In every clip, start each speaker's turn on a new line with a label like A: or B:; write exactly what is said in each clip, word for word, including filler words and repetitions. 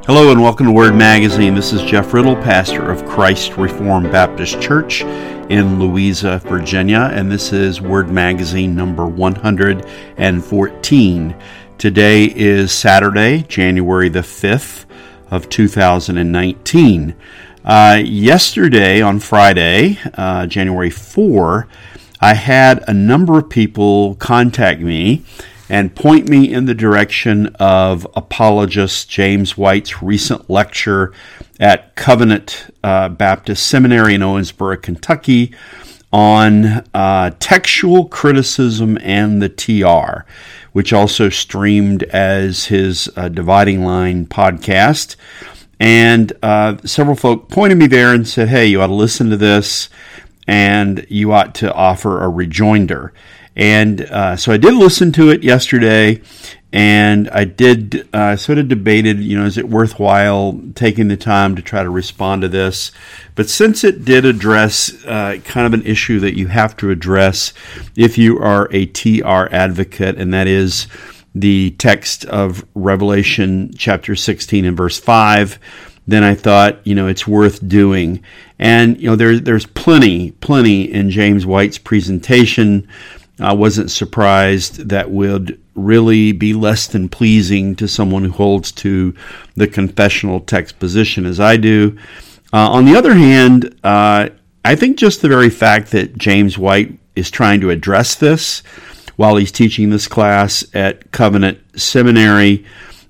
A: Hello and welcome to Word Magazine. This is Jeff Riddle, pastor of Christ Reformed Baptist Church in Louisa, Virginia, and this is Word Magazine number one hundred fourteen. Today is Saturday, January the fifth of two thousand nineteen. Uh, yesterday, on Friday, uh, January fourth, I had a number of people contact me and point me in the direction of apologist James White's recent lecture at Covenant uh, Baptist Seminary in Owensboro, Kentucky, on uh, textual criticism and the T R, which also streamed as his uh, Dividing Line podcast. And uh, several folk pointed me there and said, hey, you ought to listen to this, and you ought to offer a rejoinder. And uh, so I did listen to it yesterday, and I did uh, sort of debated, you know, is it worthwhile taking the time to try to respond to this? But since it did address uh, kind of an issue that you have to address if you are a T R advocate, and that is the text of Revelation chapter sixteen and verse five, then I thought, you know, it's worth doing. And, you know, there, there's plenty, plenty in James White's presentation. I wasn't surprised that would really be less than pleasing to someone who holds to the confessional text position as I do. Uh, on the other hand, uh, I think just the very fact that James White is trying to address this while he's teaching this class at Covenant Seminary,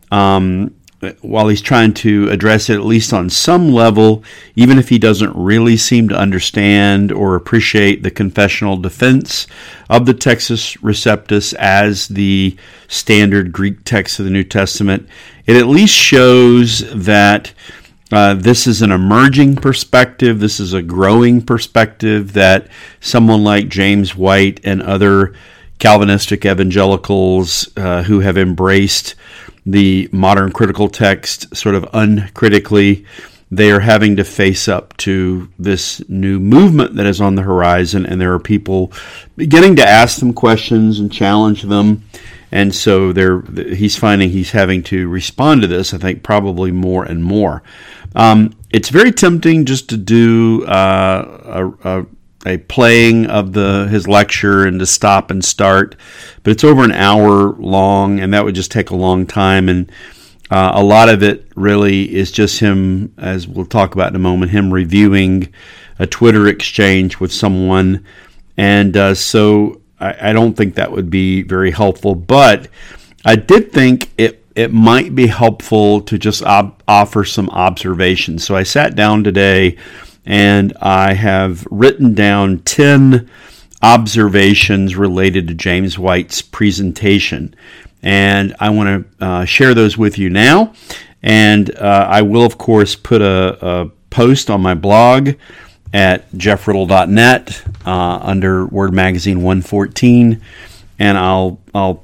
A: um, while he's trying to address it at least on some level, even if he doesn't really seem to understand or appreciate the confessional defense of the Textus Receptus as the standard Greek text of the New Testament, it at least shows that uh, this is an emerging perspective, this is a growing perspective that someone like James White and other Calvinistic evangelicals uh, who have embraced the modern critical text sort of uncritically, they are having to face up to this new movement that is on the horizon, and there are people beginning to ask them questions and challenge them, and so they're, he's finding he's having to respond to this, I think, probably more and more. Um, it's very tempting just to do uh, a, a a playing of the his lecture and to stop and start, but it's over an hour long, and that would just take a long time, and uh, a lot of it really is just him, as we'll talk about in a moment, him reviewing a Twitter exchange with someone, and uh, so I, I don't think that would be very helpful, but I did think it it might be helpful to just ob- offer some observations. So I sat down today and I have written down ten observations related to James White's presentation. And I want to uh, share those with you now. And uh, I will, of course, put a, a post on my blog at jeff riddle dot net uh, under Word Magazine one fourteen. And I'll, I'll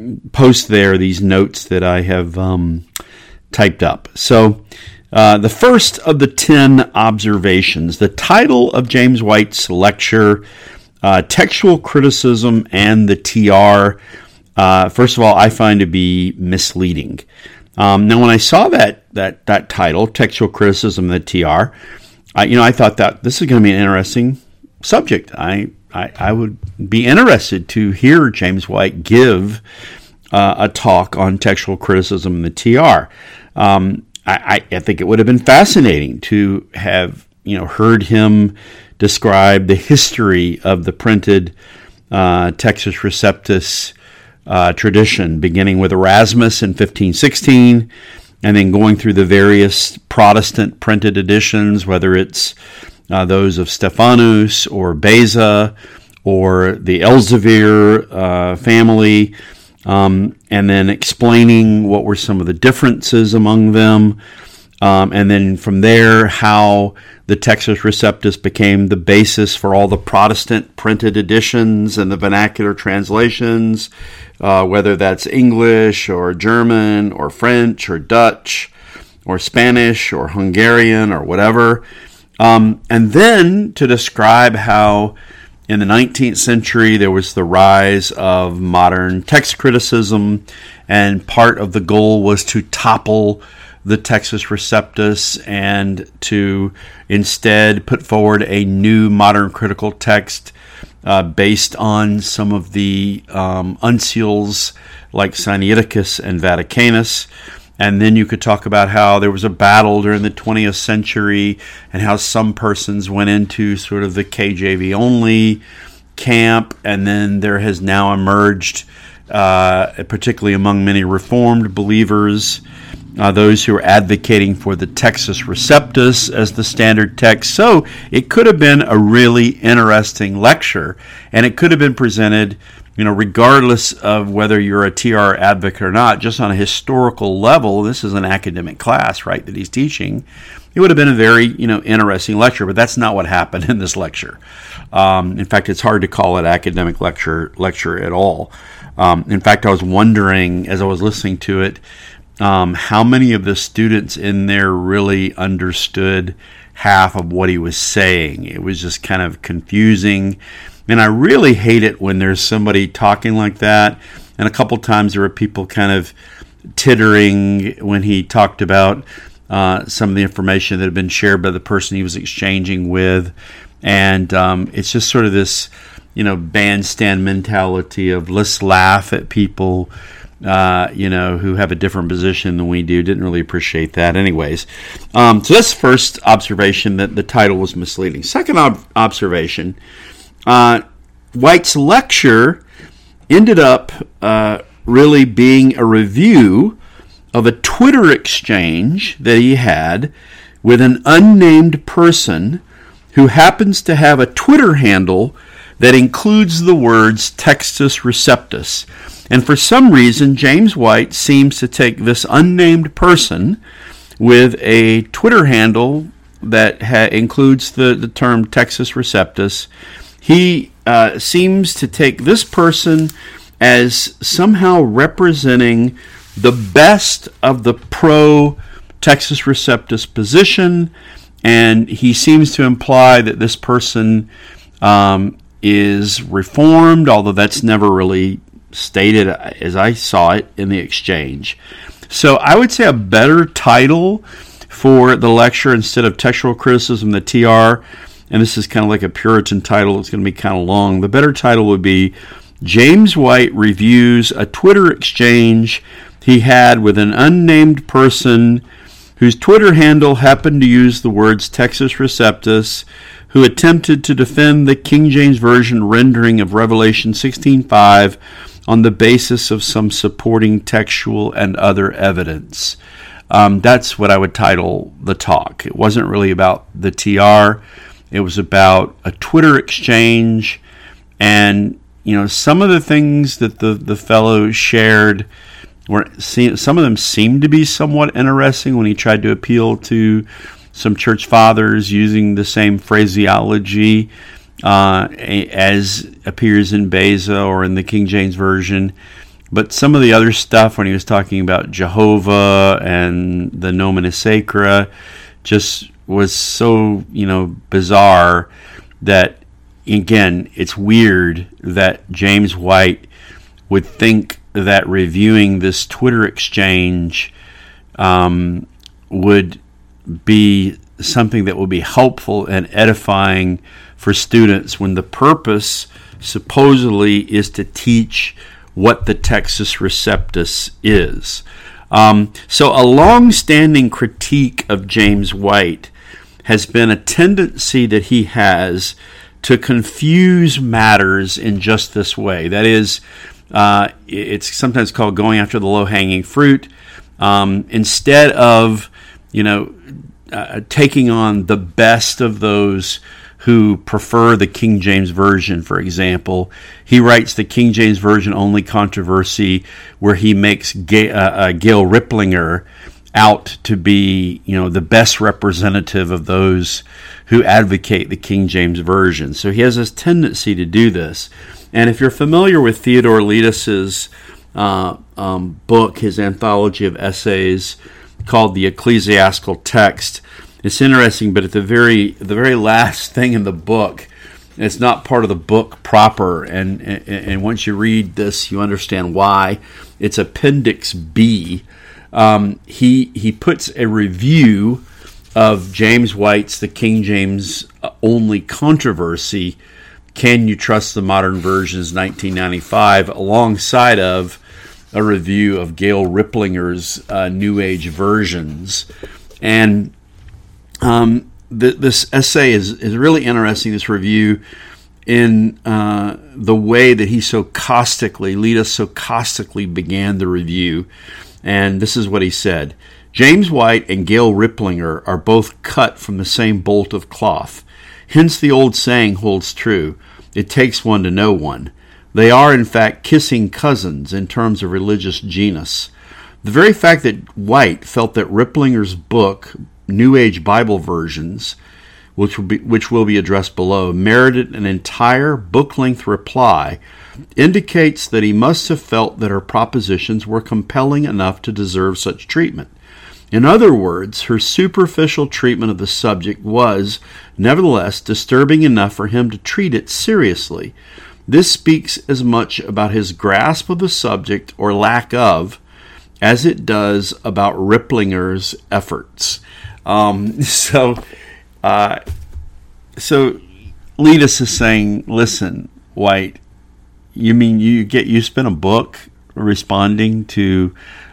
A: post there these notes that I have um, typed up. So, Uh, the first of the ten observations, the title of James White's lecture, uh, Textual Criticism and the T R, uh, first of all, I find to be misleading. Um, now, when I saw that that that title, Textual Criticism and the T R, I, you know, I thought that this is going to be an interesting subject. I, I, I would be interested to hear James White give uh, a talk on textual criticism and the T R. Um, I, I think it would have been fascinating to have, you know, heard him describe the history of the printed uh, Textus Receptus uh, tradition, beginning with Erasmus in fifteen sixteen, and then going through the various Protestant printed editions, whether it's uh, those of Stephanus or Beza or the Elzevir uh, family. Um, and then explaining what were some of the differences among them, um, and then from there how the Textus Receptus became the basis for all the Protestant printed editions and the vernacular translations, uh, whether that's English or German or French or Dutch or Spanish or Hungarian or whatever, um, and then to describe how in the nineteenth century, there was the rise of modern text criticism, and part of the goal was to topple the Textus Receptus and to instead put forward a new modern critical text uh, based on some of the um, uncials like Sinaiticus and Vaticanus. And then you could talk about how there was a battle during the twentieth century and how some persons went into sort of the K J V only camp, and then there has now emerged, uh, particularly among many Reformed believers, uh, those who are advocating for the Textus Receptus as the standard text. So it could have been a really interesting lecture, and it could have been presented, you know, regardless of whether you're a T R advocate or not, just on a historical level. This is an academic class, right, that he's teaching. It would have been a very, you know, interesting lecture, but that's not what happened in this lecture. Um, in fact, it's hard to call it academic lecture lecture at all. Um, in fact, I was wondering as I was listening to it, um, how many of the students in there really understood half of what he was saying. It was just kind of confusing. And I really hate it when there's somebody talking like that. And a couple times there were people kind of tittering when he talked about uh, some of the information that had been shared by the person he was exchanging with. And um, it's just sort of this, you know, bandstand mentality of let's laugh at people, uh, you know, who have a different position than we do. Didn't really appreciate that anyways. Um, so that's the first observation, that the title was misleading. Second ob- observation, Uh, White's lecture ended up uh, really being a review of a Twitter exchange that he had with an unnamed person who happens to have a Twitter handle that includes the words Textus Receptus. And for some reason, James White seems to take this unnamed person with a Twitter handle that ha- includes the, the term Textus Receptus. He uh, seems to take this person as somehow representing the best of the pro-Textus Receptus position, and he seems to imply that this person um, is Reformed, although that's never really stated as I saw it in the exchange. So I would say a better title for the lecture, instead of Textual Criticism, the T R, and this is kind of like a Puritan title, it's going to be kind of long. The better title would be James White Reviews a Twitter Exchange he had with an unnamed person whose Twitter handle happened to use the words Textus Receptus, who attempted to defend the King James Version rendering of Revelation sixteen five on the basis of some supporting textual and other evidence. Um, that's what I would title the talk. It wasn't really about the T R. It was about a Twitter exchange, and you know, some of the things that the, the fellow shared were, some of them seemed to be somewhat interesting when he tried to appeal to some church fathers using the same phraseology uh, as appears in Beza or in the King James Version. But some of the other stuff, when he was talking about Jehovah and the Nomina Sacra, just was so, you know, bizarre that, again, it's weird that James White would think that reviewing this Twitter exchange um, would be something that will be helpful and edifying for students when the purpose supposedly is to teach what the Textus Receptus is. Um, so a long-standing critique of James White has been a tendency that he has to confuse matters in just this way. That is, uh, it's sometimes called going after the low-hanging fruit. Um, instead of, you know, uh, taking on the best of those who prefer the King James Version, for example, he writes the King James Version only controversy, where he makes Ga- uh, uh, Gail Riplinger out to be, you know, the best representative of those who advocate the King James Version. So he has this tendency to do this. And if you're familiar with Theodore Letis's uh, um, book, his anthology of essays called The Ecclesiastical Text, it's interesting, but at the very the very last thing in the book, it's not part of the book proper, and, and, and once you read this, you understand why. It's Appendix B. um, he he puts a review of James White's The King James Only Controversy, Can You Trust the Modern Versions, nineteen ninety-five, alongside of a review of Gail Riplinger's uh, New Age versions. And um, th- this essay is, is really interesting, this review, in uh, the way that he so caustically, Leadus so caustically began the review. And this is what he said. James White and Gail Riplinger are both cut from the same bolt of cloth. Hence the old saying holds true. It takes one to know one. They are, in fact, kissing cousins in terms of religious genus. The very fact that White felt that Riplinger's book, New Age Bible Versions, which will be, which will be addressed below, merited an entire book-length reply, indicates that he must have felt that her propositions were compelling enough to deserve such treatment. In other words, her superficial treatment of the subject was, nevertheless, disturbing enough for him to treat it seriously. This speaks as much about his grasp of the subject, or lack of, as it does about Riplinger's efforts. Um, so, uh, so Leadus is saying, listen, White, you mean you get you spent a book responding to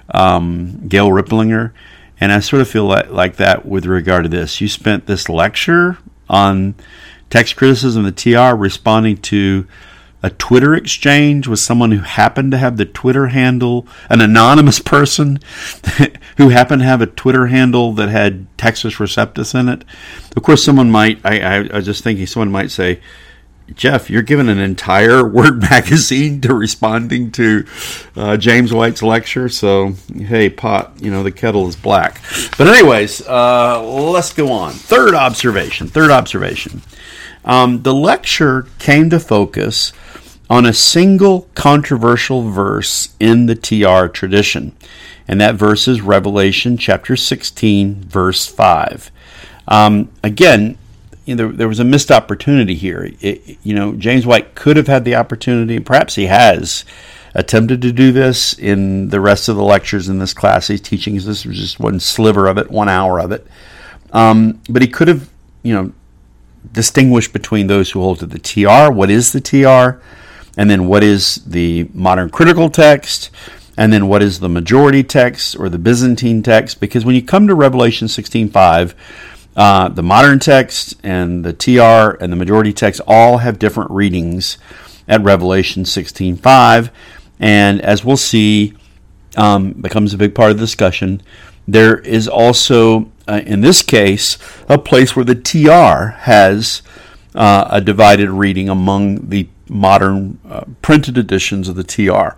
A: um, Gail Riplinger? And I sort of feel like, like that with regard to this. You spent this lecture on text criticism of the T R responding to a Twitter exchange with someone who happened to have the Twitter handle, an anonymous person who happened to have a Twitter handle that had Textus Receptus in it. Of course, someone might, I, I, I was just thinking, someone might say, Jeff, you're giving an entire Word magazine to responding to uh, James White's lecture, so hey, pot, you know, the kettle is black. But anyways, uh, let's go on. Third observation, third observation. Um, the lecture came to focus on a single controversial verse in the T R tradition, and that verse is Revelation chapter sixteen, verse five. Um, again, You know, there, there was a missed opportunity here. It, you know, James White could have had the opportunity, perhaps he has attempted to do this in the rest of the lectures in this class. He's teaching us, this was just one sliver of it, one hour of it. Um, but he could have, you know, distinguished between those who hold to the T R, what is the T R, and then what is the modern critical text, and then what is the majority text or the Byzantine text. Because when you come to Revelation sixteen five, Uh, the modern text and the T R and the majority text all have different readings at Revelation sixteen five. And as we'll see, um, becomes a big part of the discussion, there is also, uh, in this case, a place where the T R has uh, a divided reading among the modern uh, printed editions of the T R.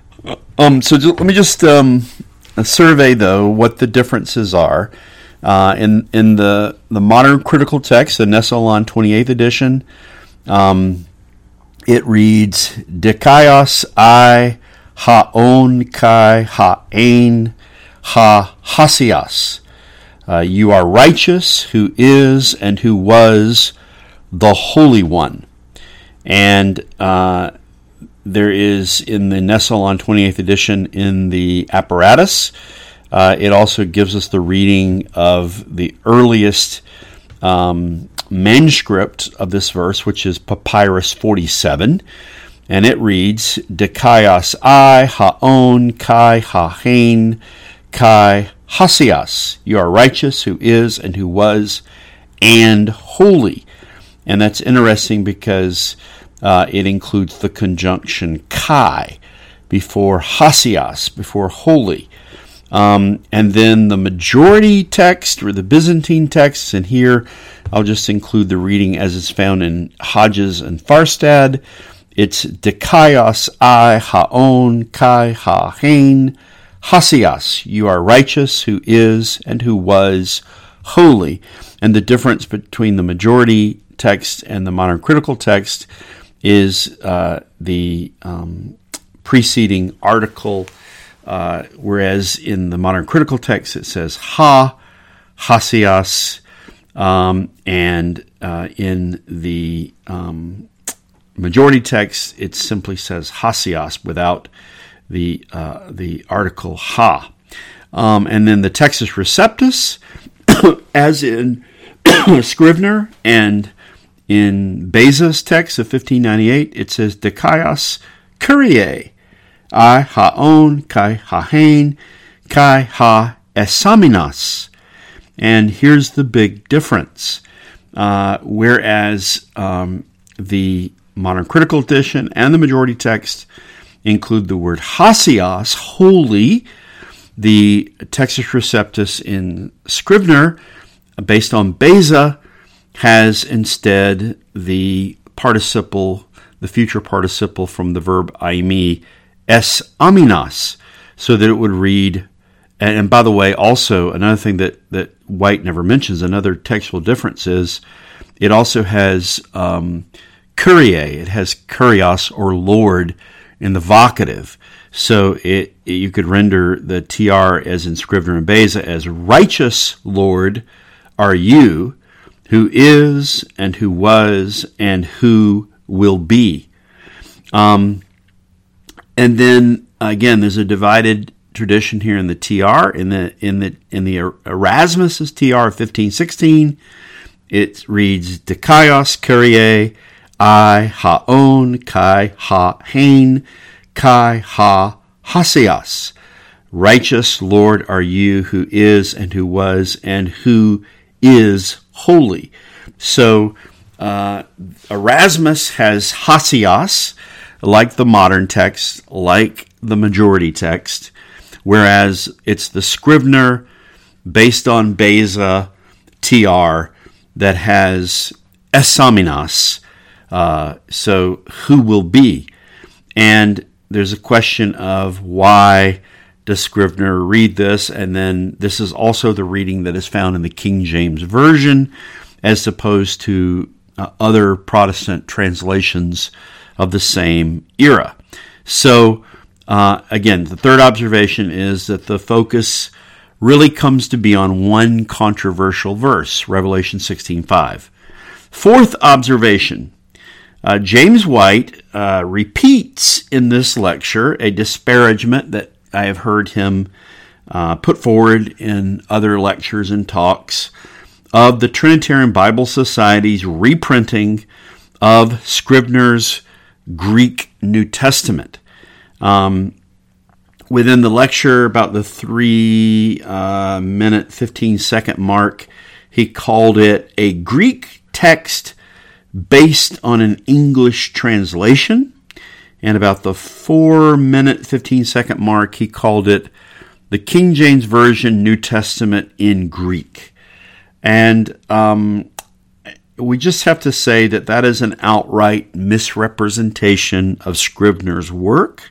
A: Um, so just, let me just um, survey, though, what the differences are. Uh, in in the, the modern critical text, the Nestle-Aland twenty-eighth edition, um, it reads, Dikaios I haon kai ha'ain ha hasias. Uh, you are righteous, who is and who was the Holy One. And uh, there is in the Nestle-Aland twenty-eighth edition in the apparatus. Uh, it also gives us the reading of the earliest um, manuscript of this verse, which is Papyrus forty-seven, and it reads, Dikaios I haon kai hahain kai hasias. You are righteous, who is and who was, and holy. And that's interesting because uh, it includes the conjunction kai before hasias, before holy. Um, and then the majority text, or the Byzantine texts, and here I'll just include the reading as it's found in Hodges and Farstad. It's Dikaios I haon kai hahain hasias. You are righteous, who is and who was holy. And the difference between the majority text and the modern critical text is uh, the um, preceding article. Uh, whereas in the modern critical text it says ha, hasias, um, and uh, in the um, majority text it simply says hasias without the uh, the article ha. Um, and then the Textus Receptus, as in Scrivener and in Beza's text of fifteen ninety-eight, it says Dikaios Kyrie, I haon kai hahain kai ha esaminas. And here's the big difference. Uh, whereas um, the Modern Critical Edition and the majority text include the word hagios, holy, the Textus Receptus in Scrivener, based on Beza, has instead the participle, the future participle from the verb aimi, es aminas, so that it would read, and, and by the way, also another thing that, that White never mentions, another textual difference is it also has um, Kyrie, it has Kyrios or Lord in the vocative. So it, it you could render the T R as in Scrivener and Beza as righteous Lord are you, who is and who was and who will be. Um, and then again, there's a divided tradition here in the T R. In the in the in the Erasmus's T R of fifteen sixteen, it reads Dikaios Kyrie, I haon kai ha hain kai ha hagios. Righteous Lord are you, who is and who was and who is holy. So uh, Erasmus has hagios, like the modern text, like the majority text, whereas it's the Scrivener, based on Beza T R, that has esaminas, uh, so who will be. And there's a question of why does Scrivener read this, and then this is also the reading that is found in the King James Version, as opposed to uh, other Protestant translations of the same era. So, uh, again, the third observation is that the focus really comes to be on one controversial verse, Revelation sixteen five. Fourth observation, uh, James White uh, repeats in this lecture a disparagement that I have heard him uh, put forward in other lectures and talks of the Trinitarian Bible Society's reprinting of Scrivener's Greek New Testament. Um, within the lecture, about the three uh, minute, fifteen second mark, he called it a Greek text based on an English translation. And about the four minute, fifteen second mark, he called it the King James Version New Testament in Greek. And um, we just have to say that that is an outright misrepresentation of Scrivener's work.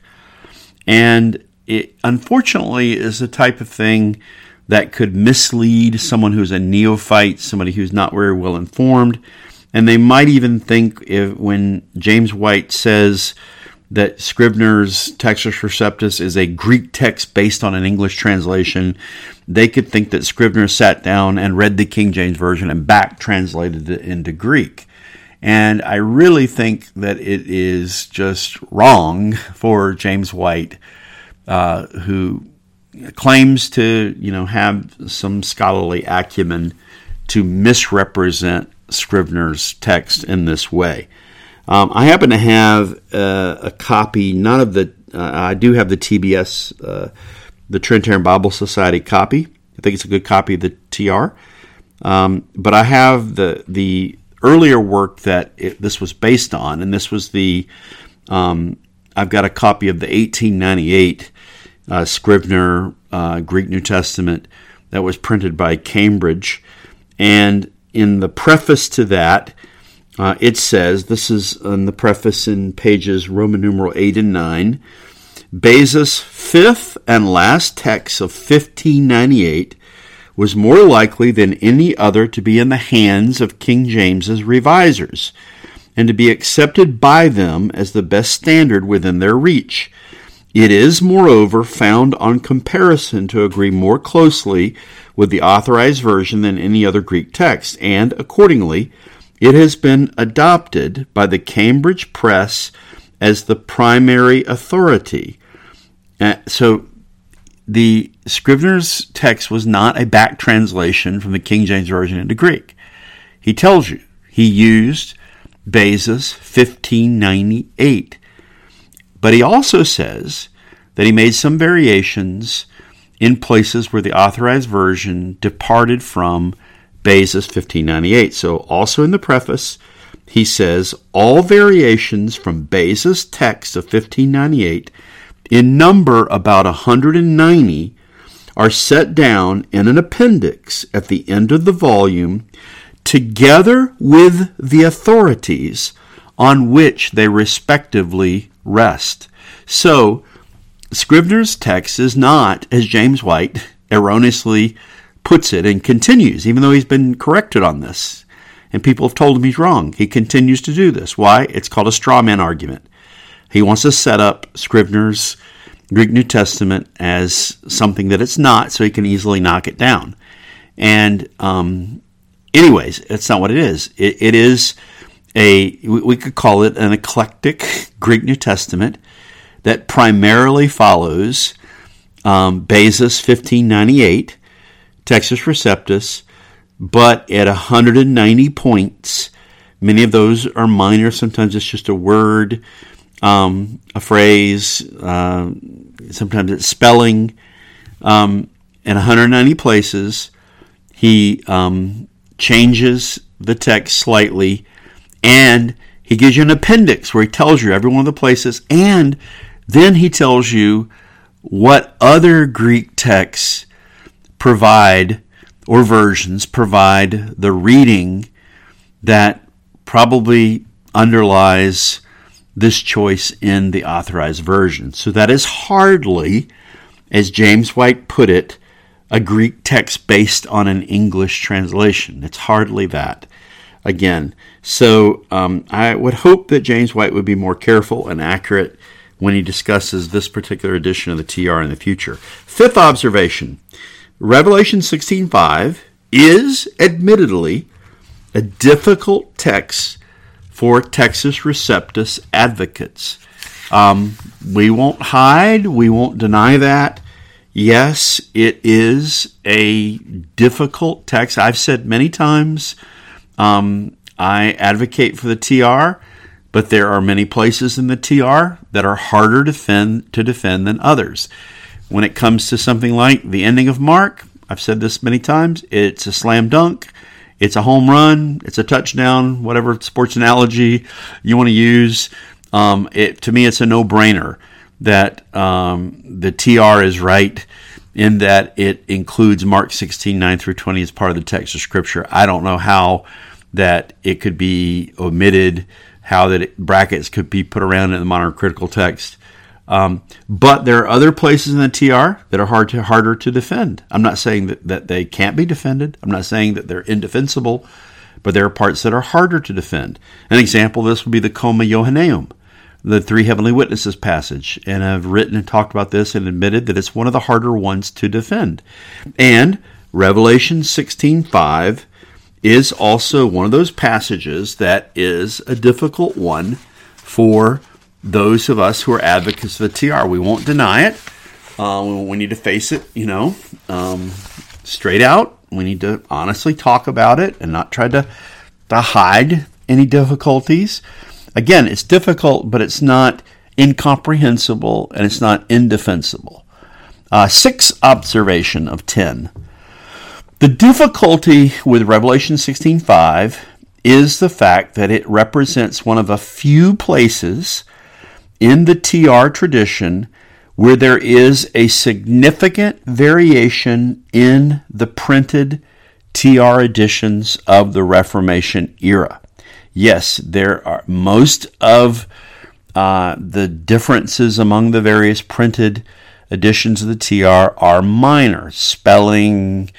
A: And it, unfortunately, is the type of thing that could mislead someone who's a neophyte, somebody who's not very well informed. And they might even think if, when James White says that Scrivener's Textus Receptus is a Greek text based on an English translation, they could think that Scrivener sat down and read the King James Version and back translated it into Greek. And I really think that it is just wrong for James White, uh, who claims to, you know, have some scholarly acumen, to misrepresent Scrivener's text in this way. Um, I happen to have uh, a copy, not of the, uh, I do have the T B S, uh, the Trinitarian Bible Society copy. I think it's a good copy of the T R. Um, but I have the the earlier work that it, this was based on, and this was the, um, I've got a copy of the eighteen ninety-eight uh, Scrivener uh, Greek New Testament that was printed by Cambridge. And in the preface to that, Uh, it says, this is in the preface in pages Roman numeral eight and nine, Beza's fifth and last text of fifteen ninety-eight was more likely than any other to be in the hands of King James's revisers, and to be accepted by them as the best standard within their reach. It is, moreover, found on comparison to agree more closely with the authorized version than any other Greek text, and, accordingly, it has been adopted by the Cambridge Press as the primary authority. Uh, so the Scrivener's text was not a back translation from the King James Version into Greek. He tells you he used Beza's fifteen ninety-eight. But he also says that he made some variations in places where the Authorized Version departed from Beza's fifteen ninety-eight. So also in the preface, he says, all variations from Beza's text of fifteen ninety-eight, in number about one hundred ninety, are set down in an appendix at the end of the volume, together with the authorities on which they respectively rest. So, Scrivener's text is not, as James White erroneously puts it and continues, even though he's been corrected on this, and people have told him he's wrong. He continues to do this. Why? It's called a straw man argument. He wants to set up Scrivener's Greek New Testament as something that it's not, so he can easily knock it down. And um, anyways, it's not what it is. It, it is a, we could call it an eclectic Greek New Testament that primarily follows um, Beza's fifteen ninety-eight, Textus Receptus, but at one hundred ninety points. Many of those are minor. Sometimes it's just a word, um, a phrase. Uh, sometimes it's spelling. Um, in one hundred ninety places, he um, changes the text slightly, and he gives you an appendix where he tells you every one of the places, and then he tells you what other Greek texts provide, or versions provide, the reading that probably underlies this choice in the Authorized Version. So that is hardly, as James White put it, a Greek text based on an English translation. It's hardly that. Again, so um, I would hope that James White would be more careful and accurate when he discusses this particular edition of the T R in the future. Fifth observation, Revelation sixteen five is admittedly a difficult text for Textus Receptus advocates. Um, we won't hide, we won't deny that. Yes, it is a difficult text. I've said many times, um, I advocate for the T R, but there are many places in the T R that are harder to defend, to defend than others. When it comes to something like the ending of Mark, I've said this many times, it's a slam dunk, it's a home run, it's a touchdown, whatever sports analogy you want to use. Um, it, to me, it's a no-brainer that um, the T R is right in that it includes Mark sixteen, nine through twenty as part of the text of Scripture. I don't know how that it could be omitted, how that it, brackets could be put around in the modern critical text. Um, but there are other places in the T R that are hard to, harder to defend. I'm not saying that, that they can't be defended. I'm not saying that they're indefensible, but there are parts that are harder to defend. An example of this would be the Coma Johanneum, the three heavenly witnesses passage. And I've written and talked about this and admitted that it's one of the harder ones to defend. And Revelation sixteen five is also one of those passages that is a difficult one for those of us who are advocates of the T R. We won't deny it. Uh, we need to face it, you know, um, straight out. We need to honestly talk about it and not try to, to hide any difficulties. Again, it's difficult, but it's not incomprehensible and it's not indefensible. Uh, sixth observation of ten. The difficulty with Revelation sixteen five is the fact that it represents one of a few places in the T R tradition where there is a significant variation in the printed T R editions of the Reformation era. Yes, there are most of uh, the differences among the various printed editions of the T R are minor, spelling,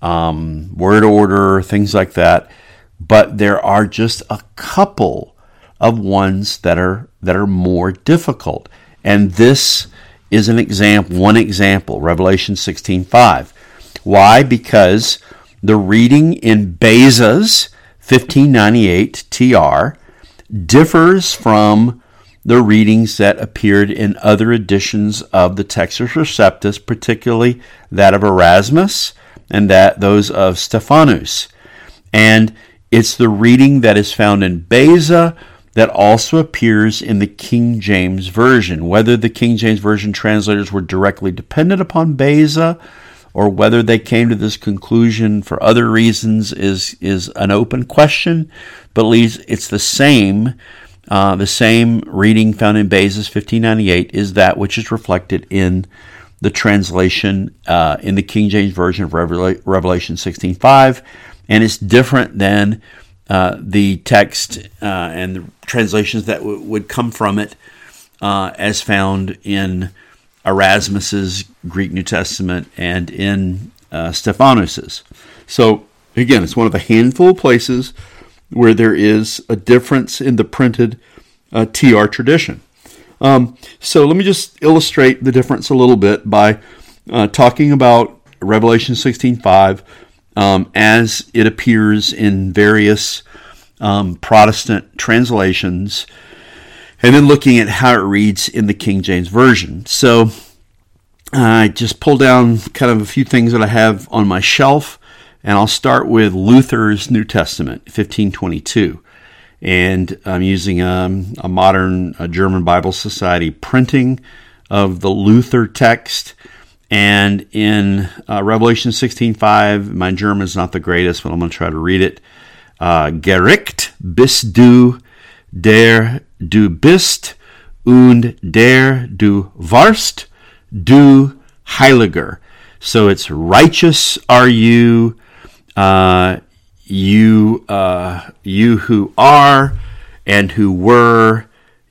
A: um, word order, things like that. But there are just a couple of ones that are that are more difficult, and this is an example. One example, Revelation sixteen five. Why? Because the reading in Beza's fifteen ninety-eight T R differs from the readings that appeared in other editions of the Textus Receptus, particularly that of Erasmus and that those of Stephanus. And it's the reading that is found in Beza that also appears in the King James Version. Whether the King James Version translators were directly dependent upon Beza or whether they came to this conclusion for other reasons is, is an open question, but at least it's the same. Uh, the same reading found in Beza's fifteen ninety-eight is that which is reflected in the translation uh, in the King James Version of Revela- Revelation sixteen five, and it's different than uh, the text uh, and the translations that w- would come from it uh, as found in Erasmus's Greek New Testament and in uh, Stephanus's. So again, it's one of a handful of places where there is a difference in the printed uh, T R tradition. Um, so let me just illustrate the difference a little bit by uh, talking about Revelation sixteen five um, as it appears in various um, Protestant translations, and then looking at how it reads in the King James Version. So I just pulled down kind of a few things that I have on my shelf, and I'll start with Luther's New Testament, fifteen twenty-two. And I'm using um, a modern a German Bible Society printing of the Luther text. And in uh, Revelation sixteen five, my German is not the greatest, but I'm going to try to read it. Uh, Gericht bist du, der du bist, und der du warst, du Heiliger. So it's righteous are you, uh, you, uh, you who are, and who were,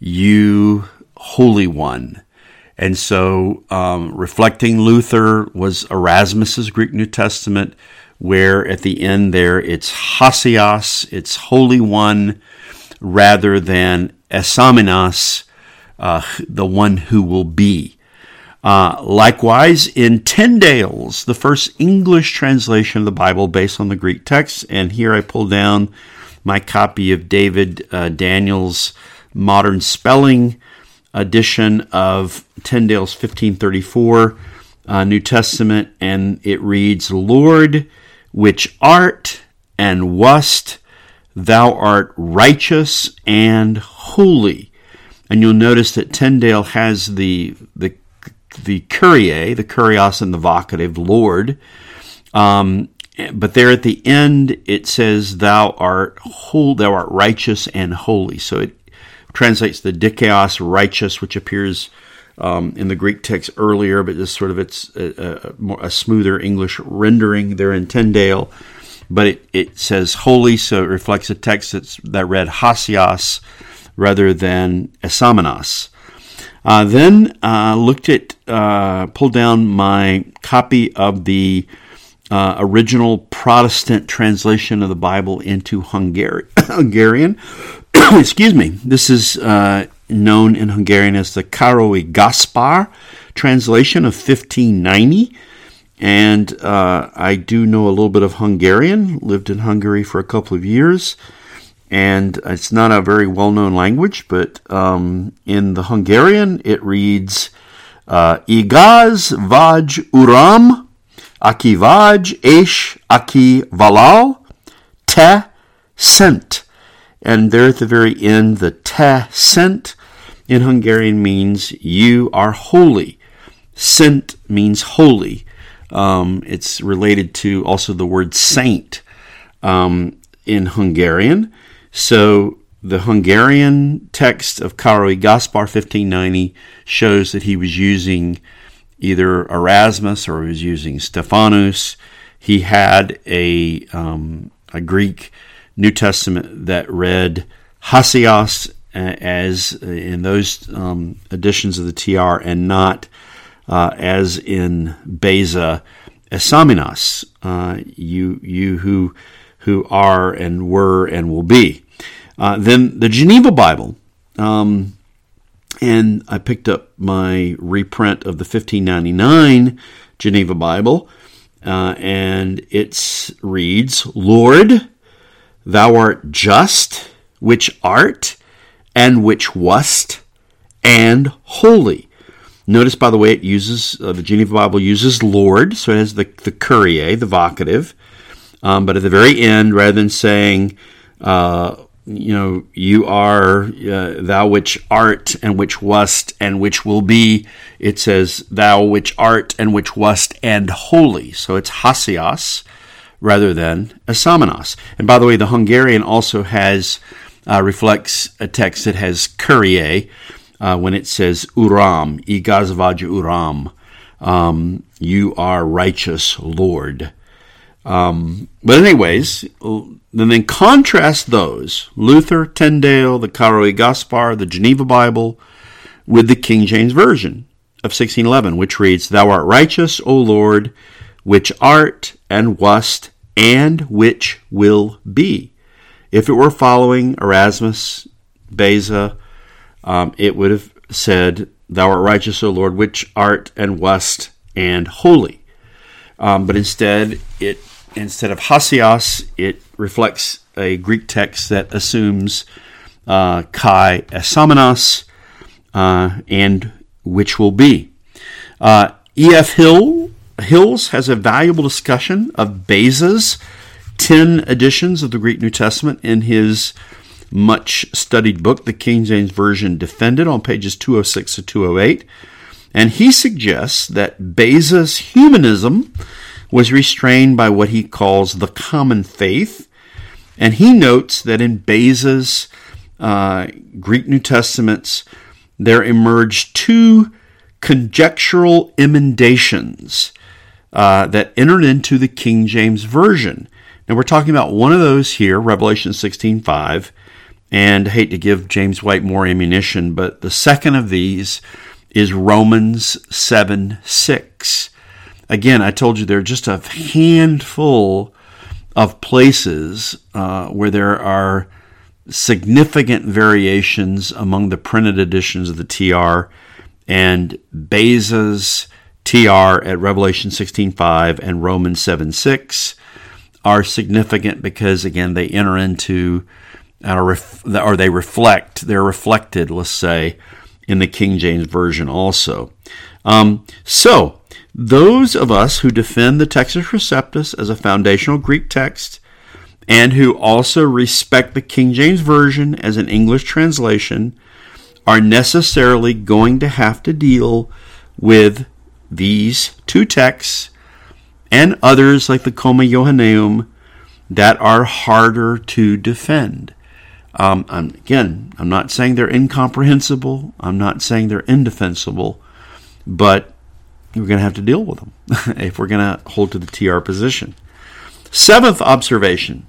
A: you Holy One. And so, um, reflecting Luther was Erasmus's Greek New Testament, where at the end there it's Hasios, it's Holy One, rather than Esamenos, uh, the one who will be. Uh, likewise, in Tyndale's, the first English translation of the Bible based on the Greek text, and here I pull down my copy of David uh, Daniel's modern spelling edition of Tyndale's fifteen thirty-four uh, New Testament, and it reads, Lord, which art and wast, thou art righteous and holy. And you'll notice that Tyndale has the the the Kyrie, the Kurios in the vocative, Lord. Um, but there at the end it says, "Thou art whole, thou art righteous and holy." So it translates the dikaios, righteous, which appears um, in the Greek text earlier, but just sort of it's a, a, more, a smoother English rendering there in Tyndale. But it, it says holy, so it reflects a text that's, that read hasios rather than esamenos. Uh, then uh, looked at, uh, pulled down my copy of the uh, original Protestant translation of the Bible into Hungari- Hungarian. Excuse me. This is uh, known in Hungarian as the Károly Gáspár translation of fifteen ninety. And uh, I do know a little bit of Hungarian, lived in Hungary for a couple of years. And it's not a very well-known language, but um, in the Hungarian, it reads, uh, Igaz vaj uram, aki vaj és aki valal, te szent. And there at the very end, the te szent in Hungarian means you are holy. Szent means holy. Um, it's related to also the word saint um, in Hungarian. So the Hungarian text of Károly Gáspár fifteen ninety shows that he was using either Erasmus or he was using Stephanus. He had a um, a Greek New Testament that read Hasios as in those um, editions of the T R, and not uh, as in Beza Esamenos, uh, you you who who are and were and will be. Uh, then the Geneva Bible, um, and I picked up my reprint of the fifteen ninety-nine Geneva Bible, uh, and it reads, Lord, thou art just, which art, and which wast, and holy. Notice, by the way, it uses, uh, the Geneva Bible uses Lord, so it has the, the Kyrie, the vocative. Um, but at the very end, rather than saying, uh, you know, you are uh, thou which art and which wast and which will be, it says thou which art and which wast and holy. So it's hasios rather than esamenos. And by the way, the Hungarian also has, uh, reflects a text that has Kyrie uh, when it says uram, igazvaja uram, um, you are righteous Lord. Um, but anyways, then then contrast those, Luther, Tyndale, the Karoi Gaspar, the Geneva Bible, with the King James Version of sixteen eleven, which reads, Thou art righteous, O Lord, which art and wast and which will be. If it were following Erasmus, Beza, um, it would have said, Thou art righteous, O Lord, which art and wast and holy. Um, but instead, it instead of hasios, it reflects a Greek text that assumes uh, kai esamenos, uh, and which will be. Uh, E F. Hill, Hills has a valuable discussion of Beza's ten editions of the Greek New Testament in his much-studied book, The King James Version Defended, on pages two oh six to two oh eight. And he suggests that Beza's humanism was restrained by what he calls the common faith. And he notes that in Beza's uh, Greek New Testaments, there emerged two conjectural emendations uh, that entered into the King James Version. Now we're talking about one of those here, Revelation sixteen five, and I hate to give James White more ammunition, but the second of these is Romans seven six. Again, I told you there are just a handful of places uh, where there are significant variations among the printed editions of the T R, and Beza's T R at Revelation sixteen five and Romans seven six are significant because, again, they enter into, or they reflect, they're reflected, let's say, in the King James Version also. Um, so, those of us who defend the Textus Receptus as a foundational Greek text and who also respect the King James Version as an English translation are necessarily going to have to deal with these two texts and others like the Comma Johanneum that are harder to defend. Um, I'm, again, I'm not saying they're incomprehensible. I'm not saying they're indefensible, but we're going to have to deal with them if we're going to hold to the T R position. Seventh observation.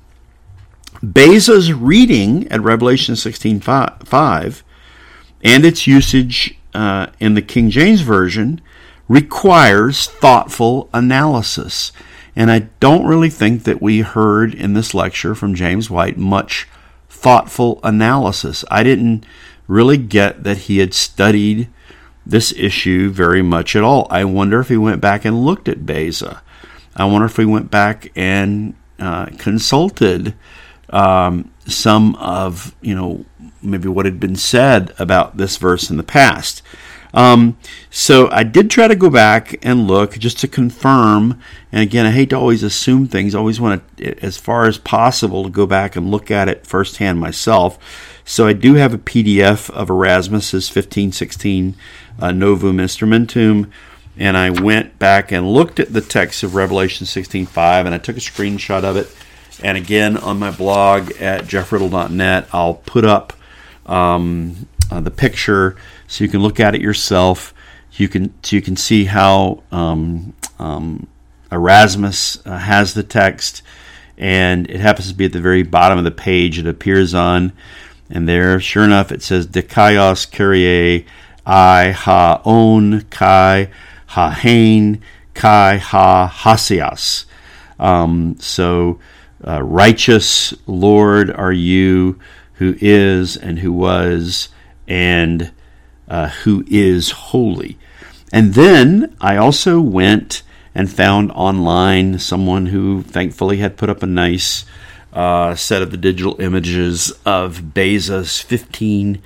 A: Beza's reading at Revelation sixteen five and its usage uh, in the King James Version requires thoughtful analysis. And I don't really think that we heard in this lecture from James White much thoughtful analysis. I didn't really get that he had studied this issue very much at all. I wonder if he went back and looked at Beza. I wonder if he went back and uh, consulted um, some of, you know, maybe what had been said about this verse in the past. Um, so I did try to go back and look just to confirm. And again, I hate to always assume things. I always want to, as far as possible, to go back and look at it firsthand myself. So I do have a P D F of Erasmus's fifteen sixteen uh, Novum Instrumentum, and I went back and looked at the text of Revelation sixteen five, and I took a screenshot of it. And again, on my blog at jeff riddle dot net, I'll put up um, uh, the picture so you can look at it yourself. You can so you can see how um, um, Erasmus uh, has the text, and it happens to be at the very bottom of the page it appears on. And there, sure enough, it says Dikaios Kyrie I ha on kai ha hain kai ha hasias. Um, so, uh, righteous Lord are you, who is and who was and uh, who is holy. And then I also went and found online someone who thankfully had put up a nice uh, set of the digital images of Beza's fifteen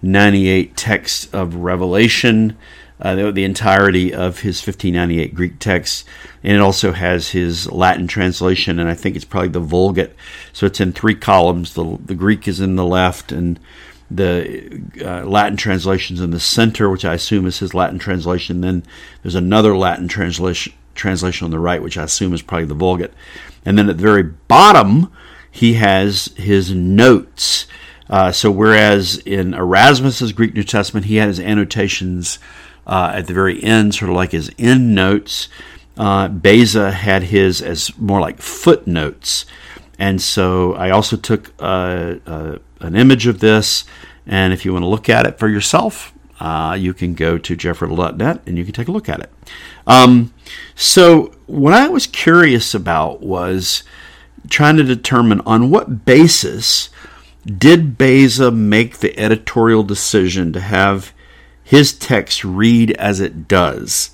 A: ninety-eight text of Revelation, uh, the, the entirety of his fifteen ninety-eight Greek text, and it also has his Latin translation, and I think it's probably the Vulgate. So it's in three columns. The, the Greek is in the left, and the uh, Latin translation's in the center, which I assume is his Latin translation. Then there's another Latin translation translation on the right, which I assume is probably the Vulgate. And then at the very bottom, he has his notes. Uh, so whereas in Erasmus's Greek New Testament, he had his annotations uh, at the very end, sort of like his end notes, uh, Beza had his as more like footnotes. And so I also took uh, uh, an image of this, and if you want to look at it for yourself, uh, you can go to jeff riddle dot net and you can take a look at it. Um, so what I was curious about was trying to determine on what basis did Beza make the editorial decision to have his text read as it does.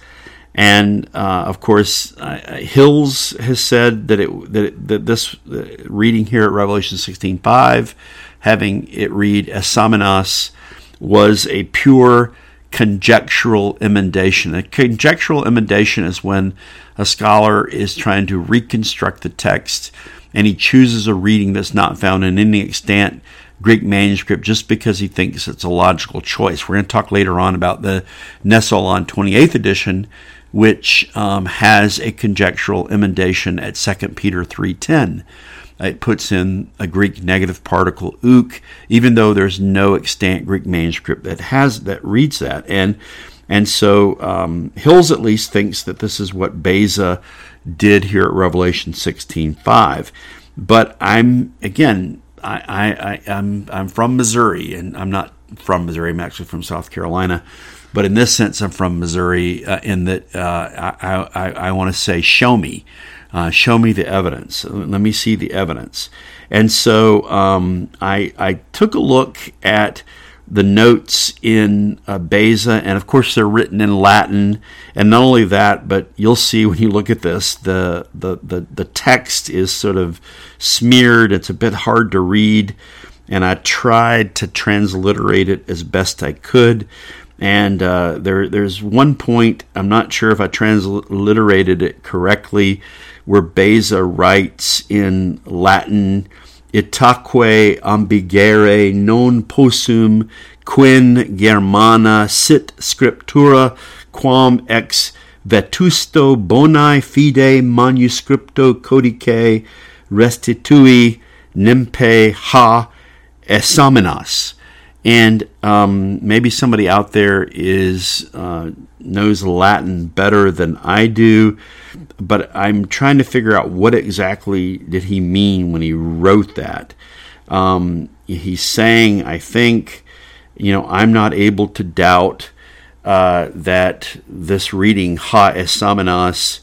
A: And uh, of course, uh, Hills has said that it that, it, that this uh, reading here at Revelation sixteen five, having it read esamenos, was a pure conjectural emendation. A conjectural emendation is when a scholar is trying to reconstruct the text, and he chooses a reading that's not found in any extant Greek manuscript just because he thinks it's a logical choice. We're going to talk later on about the Nessalon twenty-eighth edition, which um, has a conjectural emendation at Second Peter three ten. It puts in a Greek negative particle uk, even though there's no extant Greek manuscript that has that reads that. And and so um, Hills at least thinks that this is what Beza did here at Revelation sixteen five. But I'm again, I, I, I I'm I'm from Missouri, and I'm not from Missouri. I'm actually from South Carolina. But in this sense, I'm from Missouri, uh, in that uh, I, I, I want to say, show me. Uh, show me the evidence. Let me see the evidence. And so um, I, I took a look at the notes in uh, Beza, and of course they're written in Latin. And not only that, but you'll see when you look at this, the, the, the, the text is sort of smeared. It's a bit hard to read. And I tried to transliterate it as best I could. And uh, there, there's one point, I'm not sure if I transliterated it correctly, where Beza writes in Latin, itaque ambigere non possum quin Germana sit scriptura quam ex vetusto bonae fide manuscripto codice restitui nimpe ha esamenas. And um, maybe somebody out there is uh, knows Latin better than I do, but I'm trying to figure out what exactly did he mean when he wrote that. Um, he's saying, I think, you know, I'm not able to doubt uh, that this reading ha esamenos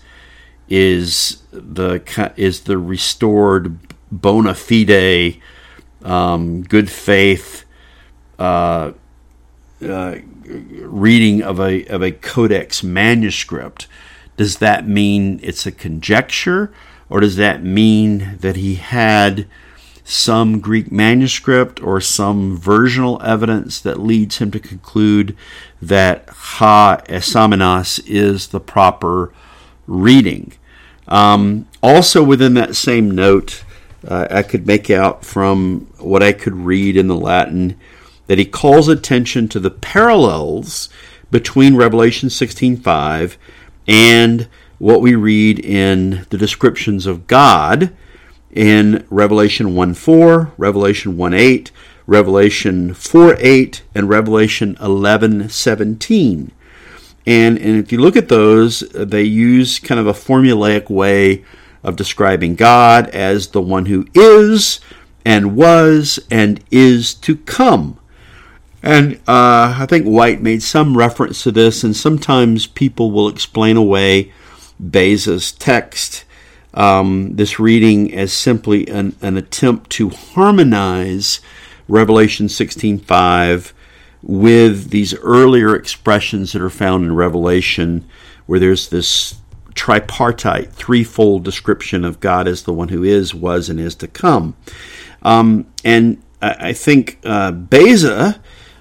A: is the is the restored bona fide, um, good faith. Uh, uh, reading of a of a codex manuscript. Does that mean it's a conjecture, or does that mean that he had some Greek manuscript or some versional evidence that leads him to conclude that ha esamenos is the proper reading? Um, also within that same note, uh, I could make out from what I could read in the Latin that he calls attention to the parallels between Revelation sixteen five and what we read in the descriptions of God in Revelation one four, Revelation one eight, Revelation four eight, and Revelation eleven seventeen. And, and if you look at those, they use kind of a formulaic way of describing God as the one who is and was and is to come. And uh, I think White made some reference to this, and sometimes people will explain away Beza's text, um, this reading, as simply an, an attempt to harmonize Revelation sixteen five with these earlier expressions that are found in Revelation, where there's this tripartite, threefold description of God as the one who is, was, and is to come. Um, and I, I think uh, Beza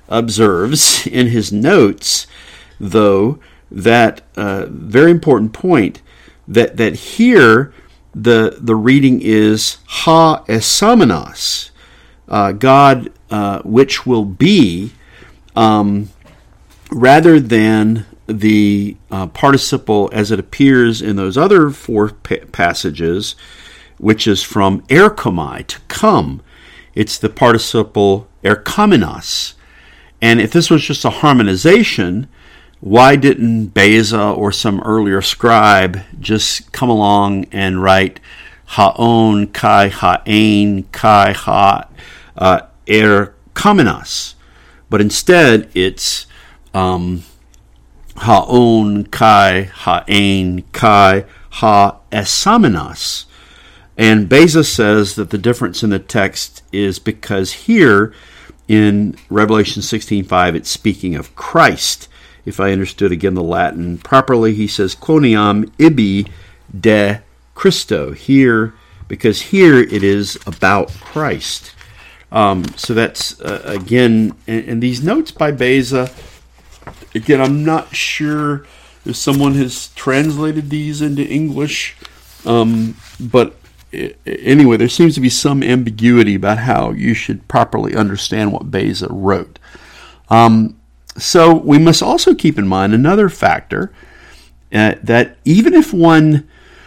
A: observes in his notes, though, that uh, very important point, that, that here the, the reading is ha esamenos, uh, God uh, which will be, um, rather than the uh, participle as it appears in those other four pa- passages, which is from erkomai, to come. It's the participle erkomenos. And if this was just a harmonization, why didn't Beza or some earlier scribe just come along and write haon, kai, hain, kai, ha, uh, erkomenos? But instead, it's um, haon, kai, hain, kai, ha, esamenos. And Beza says that the difference in the text is because here in Revelation sixteen five, it's speaking of Christ. If I understood again the Latin properly, he says quoniam ibi de Christo. Here, because here it is about Christ. Um, so that's, uh, again, and, and these notes by Beza, again, I'm not sure if someone has translated these into English, um, but anyway, there seems to be some ambiguity about how you should properly understand what Beza wrote. Um, so we must also keep in mind another factor, uh, that even if one